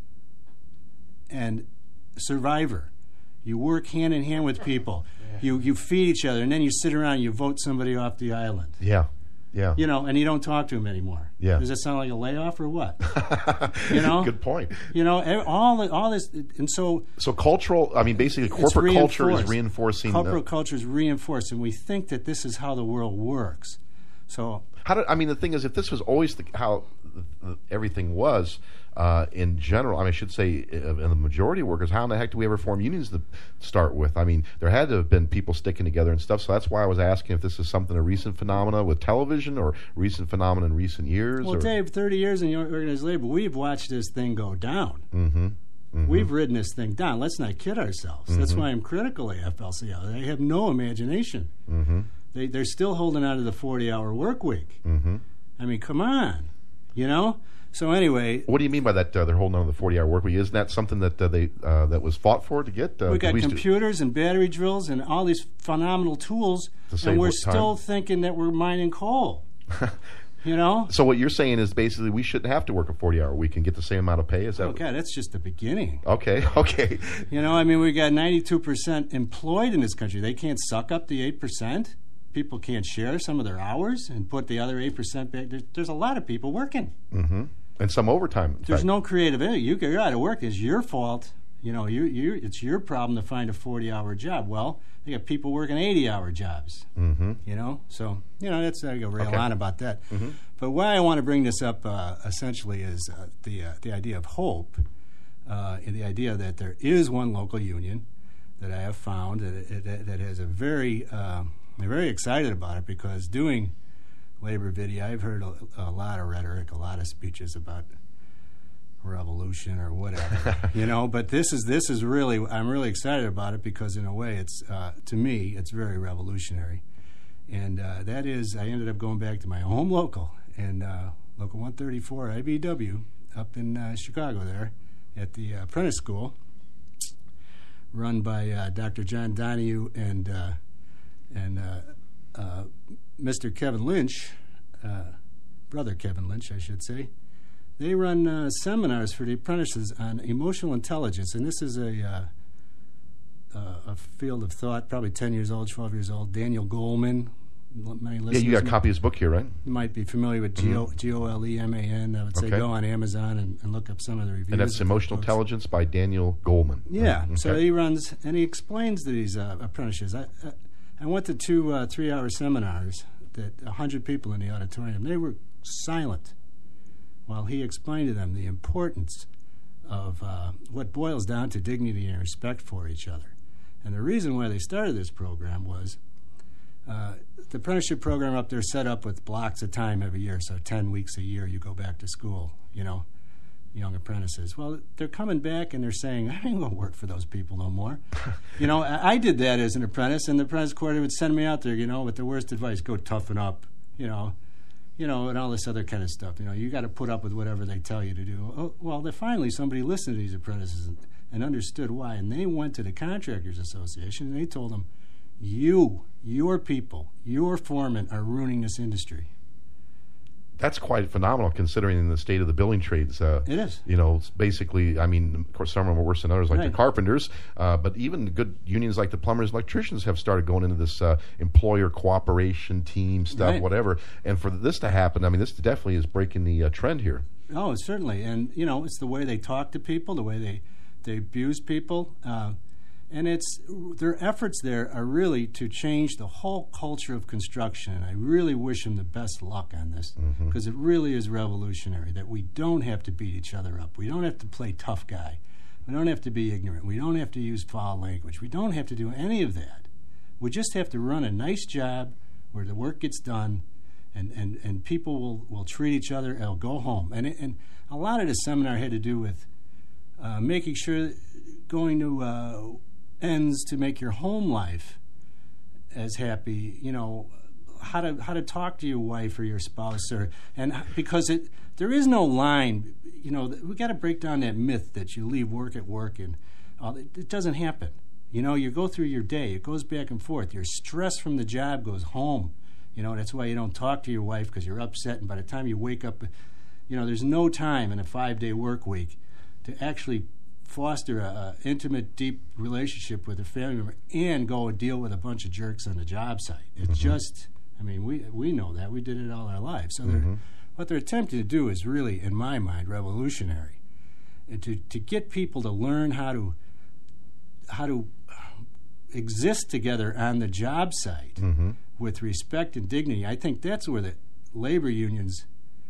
and Survivor. You work hand in hand with people. You you feed each other, and then you sit around and you vote somebody off the island. Yeah, yeah. You know, and you don't talk to them anymore. Yeah. Does that sound like a layoff or what? You know? Good point. You know, e- all all this, and so So cultural, I mean, basically it's corporate culture is reinforced. reinforcing. Corporate the, culture is reinforced, and we think that this is how the world works. So how do, I mean, the thing is, if this was always the, how the, everything was uh, in general, I mean, I should say uh, in the majority of workers, how in the heck do we ever form unions to start with? I mean, there had to have been people sticking together and stuff, so that's why I was asking if this is something, a recent phenomena with television or recent phenomena in recent years. Well, or, Dave, thirty years in organized labor, we've watched this thing go down. Mm-hmm. Mm-hmm. We've ridden this thing down. Let's not kid ourselves. That's why I'm critical of A F L C L. They have no imagination. Mm-hmm. They, they're still holding on to the forty-hour work week. Mm-hmm. I mean, come on, you know? So anyway, What do you mean by that? Uh, they're holding on to the forty-hour work week. Isn't that something that uh, they uh, that was fought for to get? Uh, we got we used to- computers and battery drills and all these phenomenal tools, To save and we're what time? still thinking that we're mining coal. You know? So what you're saying is basically we shouldn't have to work a forty-hour week and get the same amount of pay. Is that Oh, God, that's just the beginning. okay? Okay. You know, I mean, we got ninety-two percent employed in this country. They can't suck up the eight percent. People can't share some of their hours and put the other eight percent back. There's, there's a lot of people working. Mm-hmm. And some overtime. in There's fact. no creative energy. You got out of work. It's your fault. You know, you, you, it's your problem to find a forty-hour job. Well, they got people working eighty-hour jobs. Mm-hmm. You know, so you know that's I go rail Okay. on about that. But why I want to bring this up uh, essentially is uh, the uh, the idea of hope, uh, and the idea that there is one local union that I have found that that, that has a very uh, I'm very excited about it because doing labor video, I've heard a, a lot of rhetoric, a lot of speeches about revolution or whatever, you know. But this is this is really I'm really excited about it because in a way it's uh, to me it's very revolutionary, and uh, that is I ended up going back to my home local and uh, local one thirty-four I B W up in uh, Chicago there at the uh, apprentice school, run by uh, Doctor John Donahue and uh, and uh, uh, Mister Kevin Lynch, uh, brother Kevin Lynch, I should say. They run uh, seminars for the apprentices on emotional intelligence, and this is a uh, uh, a field of thought, probably ten years old, twelve years old. Daniel Goleman, many Yeah, listeners you got a might- copy of his book here, right? might be familiar with G O G O L E M A N. I would say Okay. go on Amazon and, and look up some of the reviews. And that's of the Emotional books. Intelligence by Daniel Goleman. Yeah, Right, so okay. he runs and he explains to these uh, apprentices. I, I, I went to two uh, three-hour seminars that a hundred people in the auditorium. They were silent while he explained to them the importance of uh, what boils down to dignity and respect for each other. And the reason why they started this program was uh, the apprenticeship program up there set up with blocks of time every year, so ten weeks a year you go back to school, you know, young apprentices. Well, they're coming back and they're saying, I ain't going to work for those people no more. You know, I, I did that as an apprentice, and the apprentice quarter would send me out there, you know, with the worst advice, go toughen up, you know, you know, and all this other kind of stuff. You know, you got to put up with whatever they tell you to do. Oh, well, then finally somebody listened to these apprentices and, and understood why, and they went to the Contractors Association and they told them, you, your people, your foremen are ruining this industry. That's quite phenomenal considering the state of the building trades. Uh, It is. You know, it's basically, I mean, of course, some are worse than others, like Right. the carpenters, uh, but even good unions like the plumbers, electricians have started going into this uh, employer cooperation team stuff, Right. whatever. And for this to happen, I mean, this definitely is breaking the uh, trend here. Oh, certainly. And, you know, it's the way they talk to people, the way they, they abuse people. Uh, and it's their efforts there are really to change the whole culture of construction. And I really wish them the best luck on this because it really is revolutionary that we don't have to beat each other up. We don't have to play tough guy. We don't have to be ignorant. We don't have to use foul language. We don't have to do any of that. We just have to run a nice job where the work gets done and, and, and people will, will treat each other and they'll go home. And, it, and a lot of the seminar had to do with uh, making sure going to uh, ends to make your home life as happy, you know, how to how to talk to your wife or your spouse, or and h- because it there is no line, you know, th- we got to break down that myth that you leave work at work and uh, it, it doesn't happen. You know, you go through your day, it goes back and forth. Your stress from the job goes home. You know, that's why you don't talk to your wife because you're upset, and by the time you wake up, you know, there's no time in a five-day work week to actually foster a, a intimate, deep relationship with a family member and go and deal with a bunch of jerks on the job site. It's Mm-hmm. just, I mean, we we know that. We did it all our lives. So they're, what they're attempting to do is really, in my mind, revolutionary. And to, to get people to learn how to how to exist together on the job site Mm-hmm. with respect and dignity. I think that's where the labor unions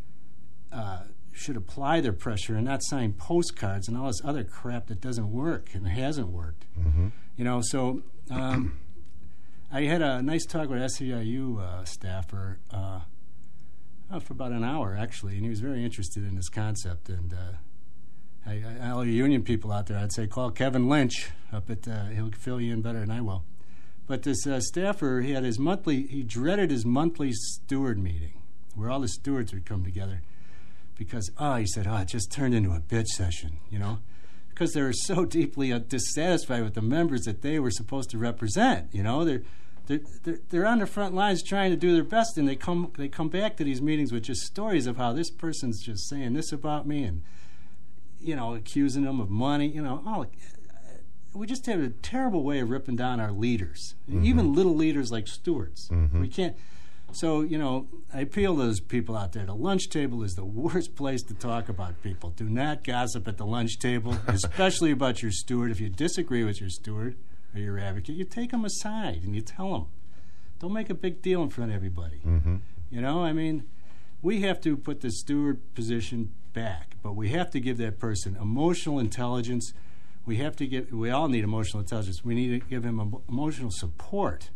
uh, should apply their pressure and not sign postcards and all this other crap that doesn't work and hasn't worked. Mm-hmm. You know, so um, I had a nice talk with S E I U uh, staffer uh, uh, for about an hour, actually, and he was very interested in this concept. And uh, I, I, all you union people out there, I'd say call Kevin Lynch up at, uh, he'll fill you in better than I will. But this uh, staffer, he had his monthly, he dreaded his monthly steward meeting where all the stewards would come together. Because, oh, he said, oh, it just turned into a bitch session, you know, because they were so deeply uh, dissatisfied with the members that they were supposed to represent. You know, they're they're they're, they're on the front lines trying to do their best, and they come they come back to these meetings with just stories of how this person's just saying this about me, and you know, accusing them of money. You know, all we just have a terrible way of ripping down our leaders, and even little leaders like stewards. We can't. So, you know, I appeal to those people out there. The lunch table is the worst place to talk about people. Do not gossip at the lunch table, especially about your steward. If you disagree with your steward or your advocate, you take them aside and you tell them. Don't make a big deal in front of everybody. Mm-hmm. You know, I mean, we have to put the steward position back, but we have to give that person emotional intelligence. We have to give, we all need emotional intelligence. We need to give him emo- emotional support.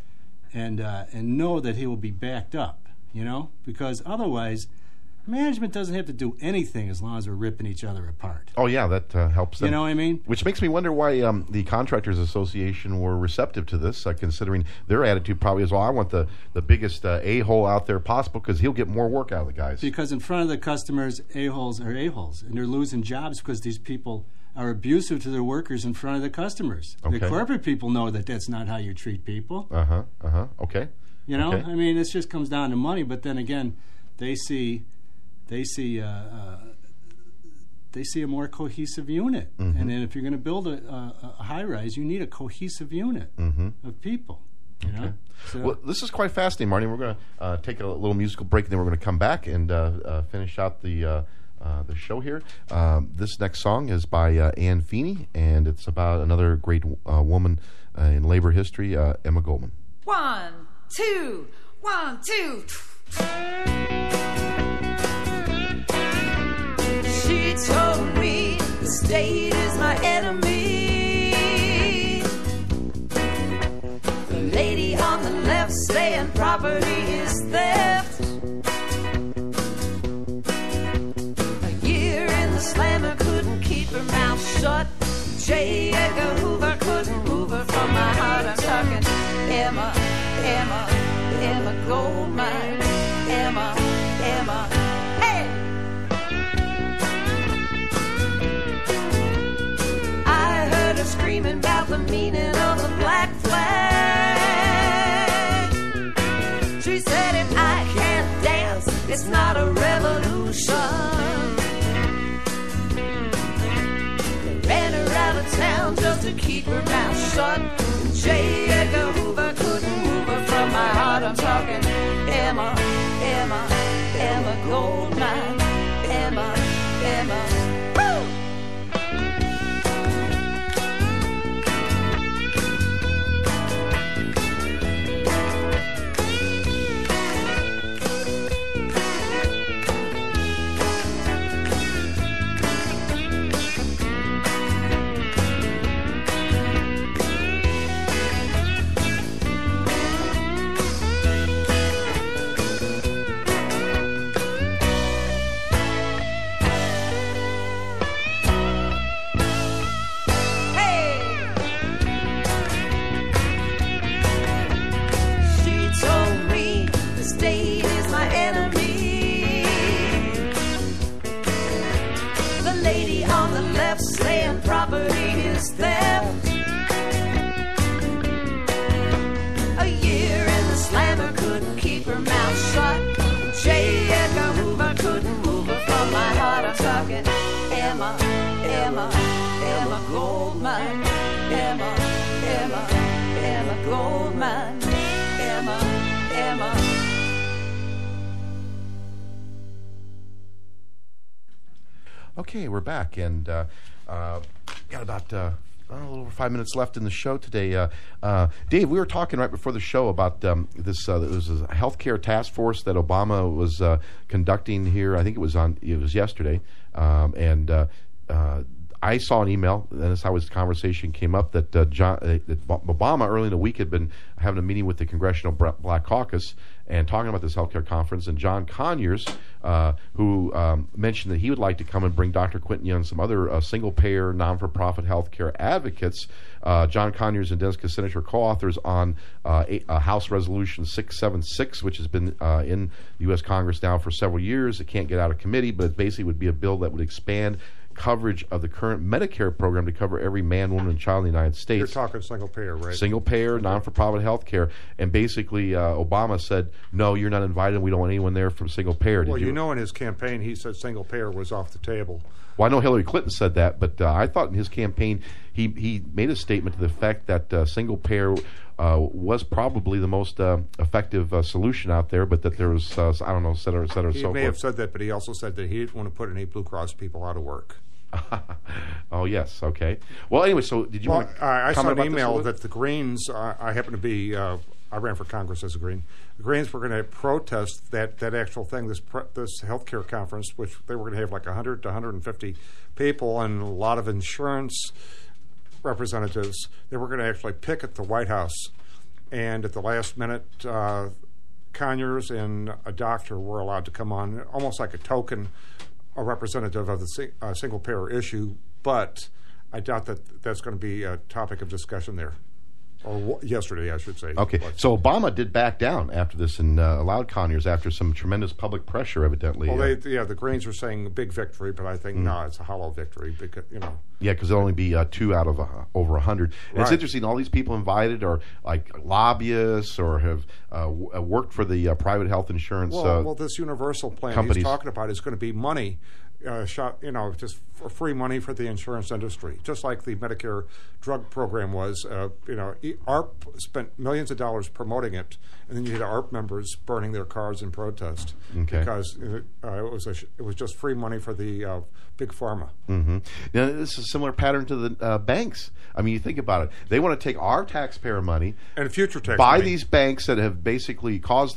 And uh, and know that he will be backed up, you know, because otherwise, management doesn't have to do anything as long as we're ripping each other apart. Oh, yeah, that uh, helps them. You know what I mean? Which makes me wonder why um, the Contractors Association were receptive to this, uh, considering their attitude probably is, well, I want the, the biggest uh, a-hole out there possible because he'll get more work out of the guys. Because in front of the customers, a-holes are a-holes, and they're losing jobs because these people are abusive to their workers in front of the customers. Okay. The corporate people know that that's not how you treat people. Uh-huh, uh-huh, okay. You know, Okay. I mean, it just comes down to money. But then again, they see, they see, uh, uh, they see a more cohesive unit. Mm-hmm. And then if you're going to build a, a, a high rise, you need a cohesive unit Mm-hmm. of people. You know. So, Well, this is quite fascinating, Marty. We're going to uh, take a little musical break, and then we're going to come back and uh, uh, finish out the uh, uh, the show here. Um, this next song is by uh, Ann Feeney, and it's about another great uh, woman uh, in labor history, uh, Emma Goldman. One, two, one, two. She told me state is my enemy. The lady on the left saying property is theft. A year in the slammer couldn't keep her mouth shut. J. Edgar Hoover couldn't move her from my heart. I'm talking Emma, Emma, Emma Goldmine. Emma, Emma, hey! I heard her screaming about the meaning of the black flag. She said if I can't dance, it's not a revolution. They ran her out of town just to keep her mouth shut. J. Edgar Hoover couldn't move her from my heart. I'm talking Emma, Emma, Emma Goldmine. Emma, Emma, woo! Okay, we're back, and uh, uh, got about uh, a little over five minutes left in the show today. Uh, uh, Dave, we were talking right before the show about um, this. Uh, it was a healthcare task force that Obama was uh, conducting here. I think it was on. It was yesterday, um, and uh, uh, I saw an email, and that's how this conversation came up, that, uh, John, uh, that Obama early in the week had been having a meeting with the Congressional Black Caucus and talking about this healthcare conference. And John Conyers, uh, who um, mentioned that he would like to come and bring Doctor Quinton Young and some other uh, single-payer, non-for-profit healthcare advocates. Uh, John Conyers and Dennis Kucinich are co-authors on uh, a, a House Resolution six seventy-six, which has been uh, in the U S Congress now for several years. It can't get out of committee, but it basically would be a bill that would expand coverage of the current Medicare program to cover every man, woman, and child in the United States. You're talking single payer, right? Single payer, non-for-profit health care. And basically, uh, Obama said, no, you're not invited. We don't want anyone there from single payer. Did well, you, you know in his campaign, he said single payer was off the table. Well, I know Hillary Clinton said that, but uh, I thought in his campaign he, he made a statement to the effect that uh, single payer uh, was probably the most uh, effective uh, solution out there, but that there was, uh, I don't know, et cetera, et cetera, He so may forth. have said that, but he also said that he didn't want to put any Blue Cross people out of work. Oh, yes, okay. Well, anyway, so did you well, want to I, I saw comment an about this a email little? that the Greens, uh, I happen to be, uh, I ran for Congress as a Green. The Greens were going to protest that, that actual thing, this pre- this healthcare conference, which they were going to have like one hundred to one hundred fifty people and a lot of insurance representatives. They were going to actually picket the White House. And at the last minute, uh, Conyers and a doctor were allowed to come on, almost like a token, a representative of the si- uh, single-payer issue, but I doubt that that's going to be a topic of discussion there. Or w- yesterday, I should say. Okay, But- so Obama did back down after this and uh, allowed Conyers after some tremendous public pressure, evidently. Well, uh, they, yeah, the Greens are saying a big victory, but I think, Mm. no, it's a hollow victory because, you know. Yeah, because there'll only be uh, two out of uh, over a hundred. And It's Right. interesting. All these people invited are like lobbyists or have uh, w- uh, worked for the uh, private health insurance. Well, uh, well, this universal plan companies. he's talking about is going to be money, uh, shot, you know, just for free money for the insurance industry, just like the Medicare drug program was. Uh, you know, E- A R P spent millions of dollars promoting it, and then you had A R P members burning their cars in protest Okay. because it, uh, it was a sh- it was just free money for the uh, big pharma. hmm Now, this is a similar pattern to the uh, banks. I mean, you think about it. They want to take our taxpayer money And future tax buy money. these banks that have basically caused the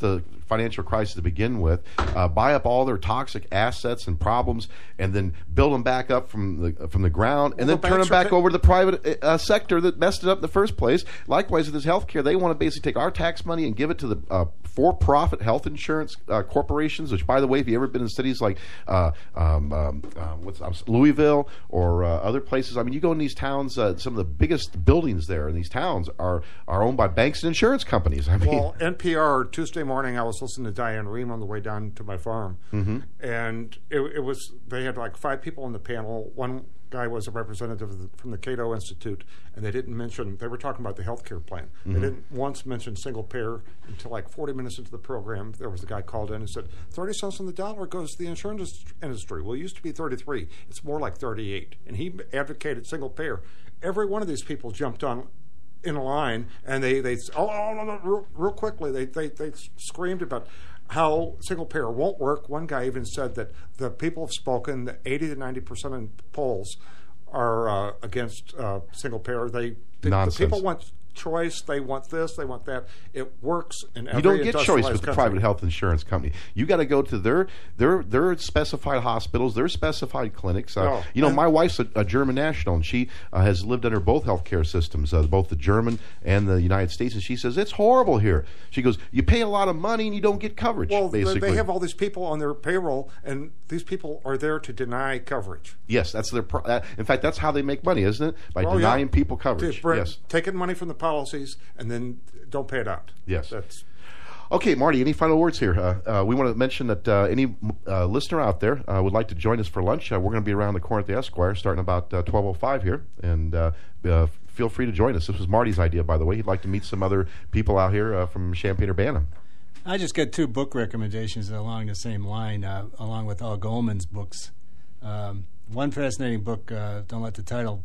financial crisis to begin with, uh, buy up all their toxic assets and problems, and then build them back up from the from the ground, and Well, then the turn them banks are back ta- over to the private uh, sector that messed it up in the first place. Likewise, with this health care, they want to basically take our tax money and give it to the uh, for-profit health insurance uh, corporations, which, by the way, if you've ever been in cities like uh, um, um, uh, what's um, Louisville or uh, other places, I mean, you go in these towns, uh, some of the biggest buildings there in these towns are, are owned by banks and insurance companies. I mean, Well, N P R, Tuesday morning, I was listening to Diane Rehm on the way down to my farm. Mm-hmm. And it, it was, they had like five people on the panel. One guy was a representative of the, from the Cato Institute, and they didn't mention, they were talking about the health care plan. Mm-hmm. They didn't once mention single payer until like forty minutes into the program. There was a guy called in and said, thirty cents on the dollar goes to the insurance industry. Well, it used to be thirty-three. It's more like thirty-eight. And he advocated single payer. Every one of these people jumped on in a line, and they, they oh, oh no, no, real, real quickly, they, they, they screamed about how single payer won't work. One guy even said that the people have spoken, that eighty to ninety percent in polls are uh, against uh, single payer. They, they the Nonsense. people want choice, they want this, they want that. It works in every you don't get choice industrialized with the country. private health insurance company. You got to go to their their their specified hospitals, their specified clinics. Uh, No. You know, And- my wife's a, a German national, and she uh, has lived under both healthcare systems, uh, both the German and the United States. And she says it's horrible here. She goes, you pay a lot of money and you don't get coverage. Well, they- basically, they have all these people on their payroll, and these people are there to deny coverage. yes, that's their. Pro- uh, in fact, that's how they make money, isn't it? By Oh, yeah. denying people coverage. To bring- Yes. Taking money from the policies and then don't pay it out. Yes. That's Okay, Marty, any final words here? Uh, uh, we want to mention that uh, any uh, listener out there uh, would like to join us for lunch. Uh, we're going to be around the corner at the Esquire starting about uh, twelve oh five here, and uh, uh, feel free to join us. This was Marty's idea, by the way. He'd like to meet some other people out here uh, from Champaign-Urbana. I just got two book recommendations along the same line, uh, along with Al Goldman's books. Um, one fascinating book, uh, don't let the title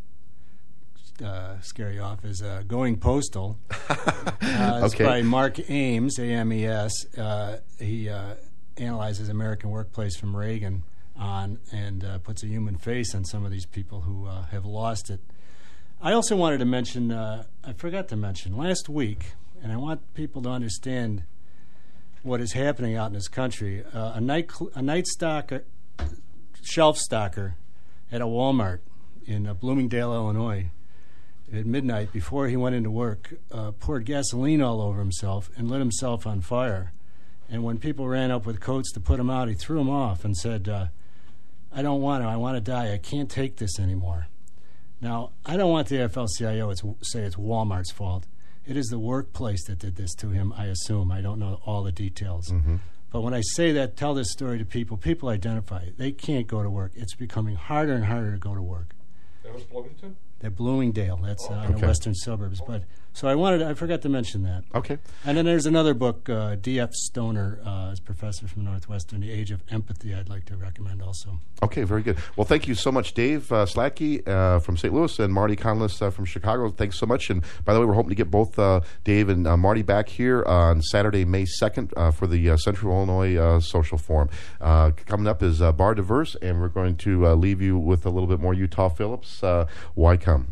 uh, scare you off, is uh, Going Postal. uh, it's Okay. by Mark Ames, A M E S. Uh, he uh, analyzes American workplace from Reagan on and uh, puts a human face on some of these people who uh, have lost it. I also wanted to mention, uh, I forgot to mention, last week, and I want people to understand what is happening out in this country. Uh, a night cl- a night stocker, shelf stocker at a Walmart in uh, Bloomingdale, Illinois, at midnight before he went into work, uh, poured gasoline all over himself and lit himself on fire. And when people ran up with coats to put him out, he threw them off and said, uh, I don't want to. I want to die. I can't take this anymore. Now, I don't want the A F L C I O to say it's Walmart's fault. It is the workplace that did this to him, I assume. I don't know all the details. Mm-hmm. But when I say that, tell this story to people, people identify it. They can't go to work. It's becoming harder and harder to go to work. that was Bloomington. At Bloomingdale, that's uh, in Okay. the western suburbs. But so I wanted, I forgot to mention that. Okay. And then there's another book, uh, D F Stoner, uh, is professor from Northwestern, The Age of Empathy, I'd like to recommend also. Okay, very good. Well, thank you so much, Dave uh, Slatke uh, from Saint Louis and Marty Conless uh, from Chicago. Thanks so much. And by the way, we're hoping to get both uh, Dave and uh, Marty back here on Saturday, May second uh, for the uh, Central Illinois uh, Social Forum. Uh, coming up is uh, Bar Diverse, and we're going to uh, leave you with a little bit more Utah Phillips. Uh, why come?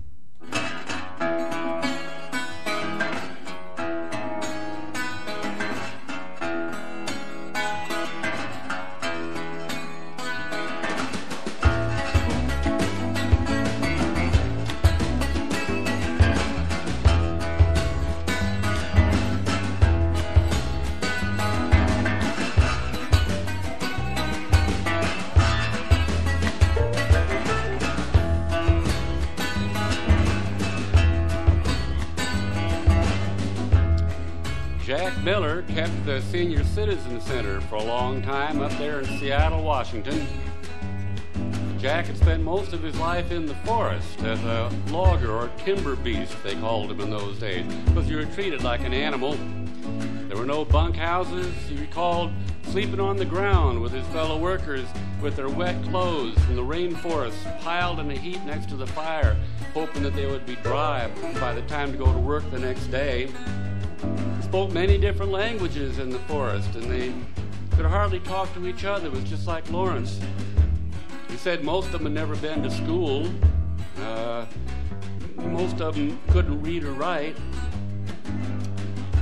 Jack Miller kept the Senior Citizen Center for a long time up there in Seattle, Washington. Jack had spent most of his life in the forest as a logger or timber beast, they called him in those days, because you were treated like an animal. There were no bunkhouses. He recalled sleeping on the ground with his fellow workers with their wet clothes from the rainforest piled in a heap next to the fire, hoping that they would be dry by the time to go to work the next day. They spoke many different languages in the forest, and they could hardly talk to each other. It was just like Lawrence. He said most of them had never been to school. Uh, most of them couldn't read or write.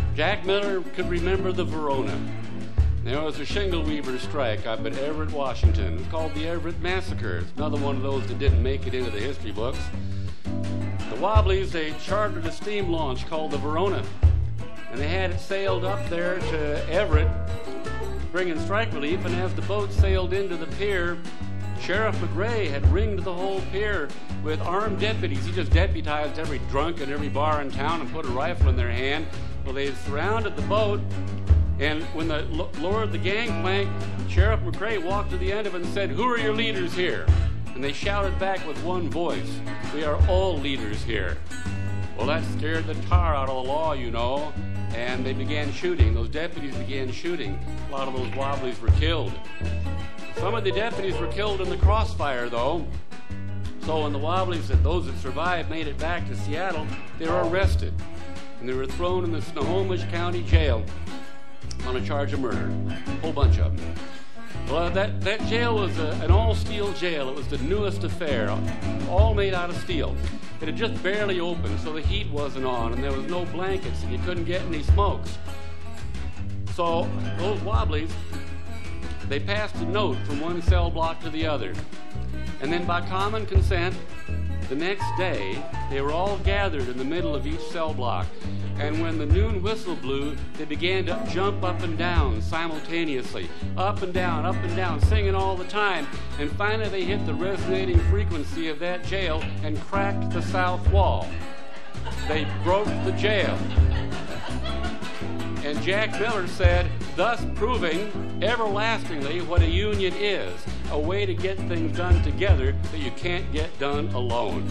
Jack Miller could remember the Verona. There was a shingle weaver strike up at Everett, Washington. It was called the Everett Massacre. It's another one of those that didn't make it into the history books. The Wobblies, they chartered a steam launch called the Verona, and they had it sailed up there to Everett, bringing strike relief, and as the boat sailed into the pier, Sheriff McRae had ringed the whole pier with armed deputies. He just deputized every drunk in every bar in town and put a rifle in their hand. Well, they surrounded the boat, and when they lo- lowered the gangplank, Sheriff McRae walked to the end of it and said, "Who are your leaders here?" And they shouted back with one voice, "We are all leaders here." Well, that scared the tar out of the law, you know, and they began shooting. Those deputies began shooting. A lot of those Wobblies were killed. Some of the deputies were killed in the crossfire, though. So when the Wobblies, that those that survived, made it back to Seattle, they were arrested, and they were thrown in the Snohomish County Jail on a charge of murder. A whole bunch of them. Well, that, that jail was a, an all-steel jail. It was the newest affair, all made out of steel. It had just barely opened, so the heat wasn't on, and there was no blankets, and you couldn't get any smokes. So those Wobblies, they passed a note from one cell block to the other. And then by common consent, the next day, they were all gathered in the middle of each cell block. And when the noon whistle blew, they began to jump up and down simultaneously. Up and down, up and down, singing all the time. And finally they hit the resonating frequency of that jail and cracked the south wall. They broke the jail. And Jack Miller said, thus proving everlastingly what a union is, a way to get things done together that you can't get done alone.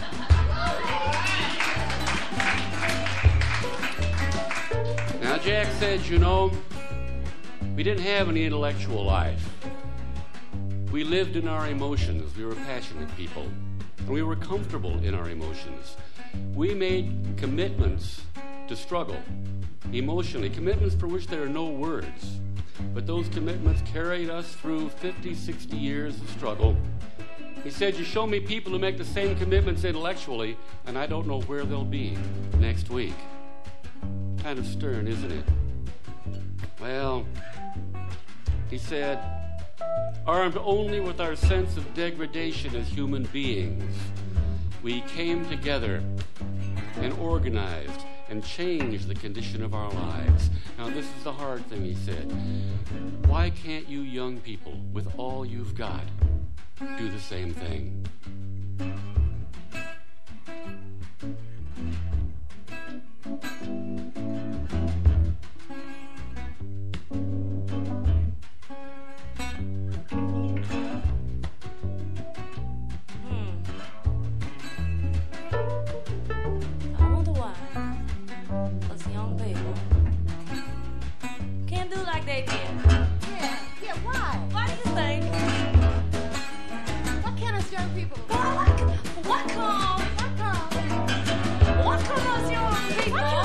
Now, Jack said, you know, we didn't have any intellectual life. We lived in our emotions. We were passionate people. And we were comfortable in our emotions. We made commitments to struggle emotionally, commitments for which there are no words. But those commitments carried us through fifty, sixty years of struggle. He said, you show me people who make the same commitments intellectually, and I don't know where they'll be next week. Kind of stern, isn't it? Well, he said, armed only with our sense of degradation as human beings, we came together and organized and changed the condition of our lives. Now, this is the hard thing, he said. Why can't you young people, with all you've got, do the same thing? They did. Yeah, yeah, why? Why do you think? What kind of young people? What, what come? What come? What come us young people?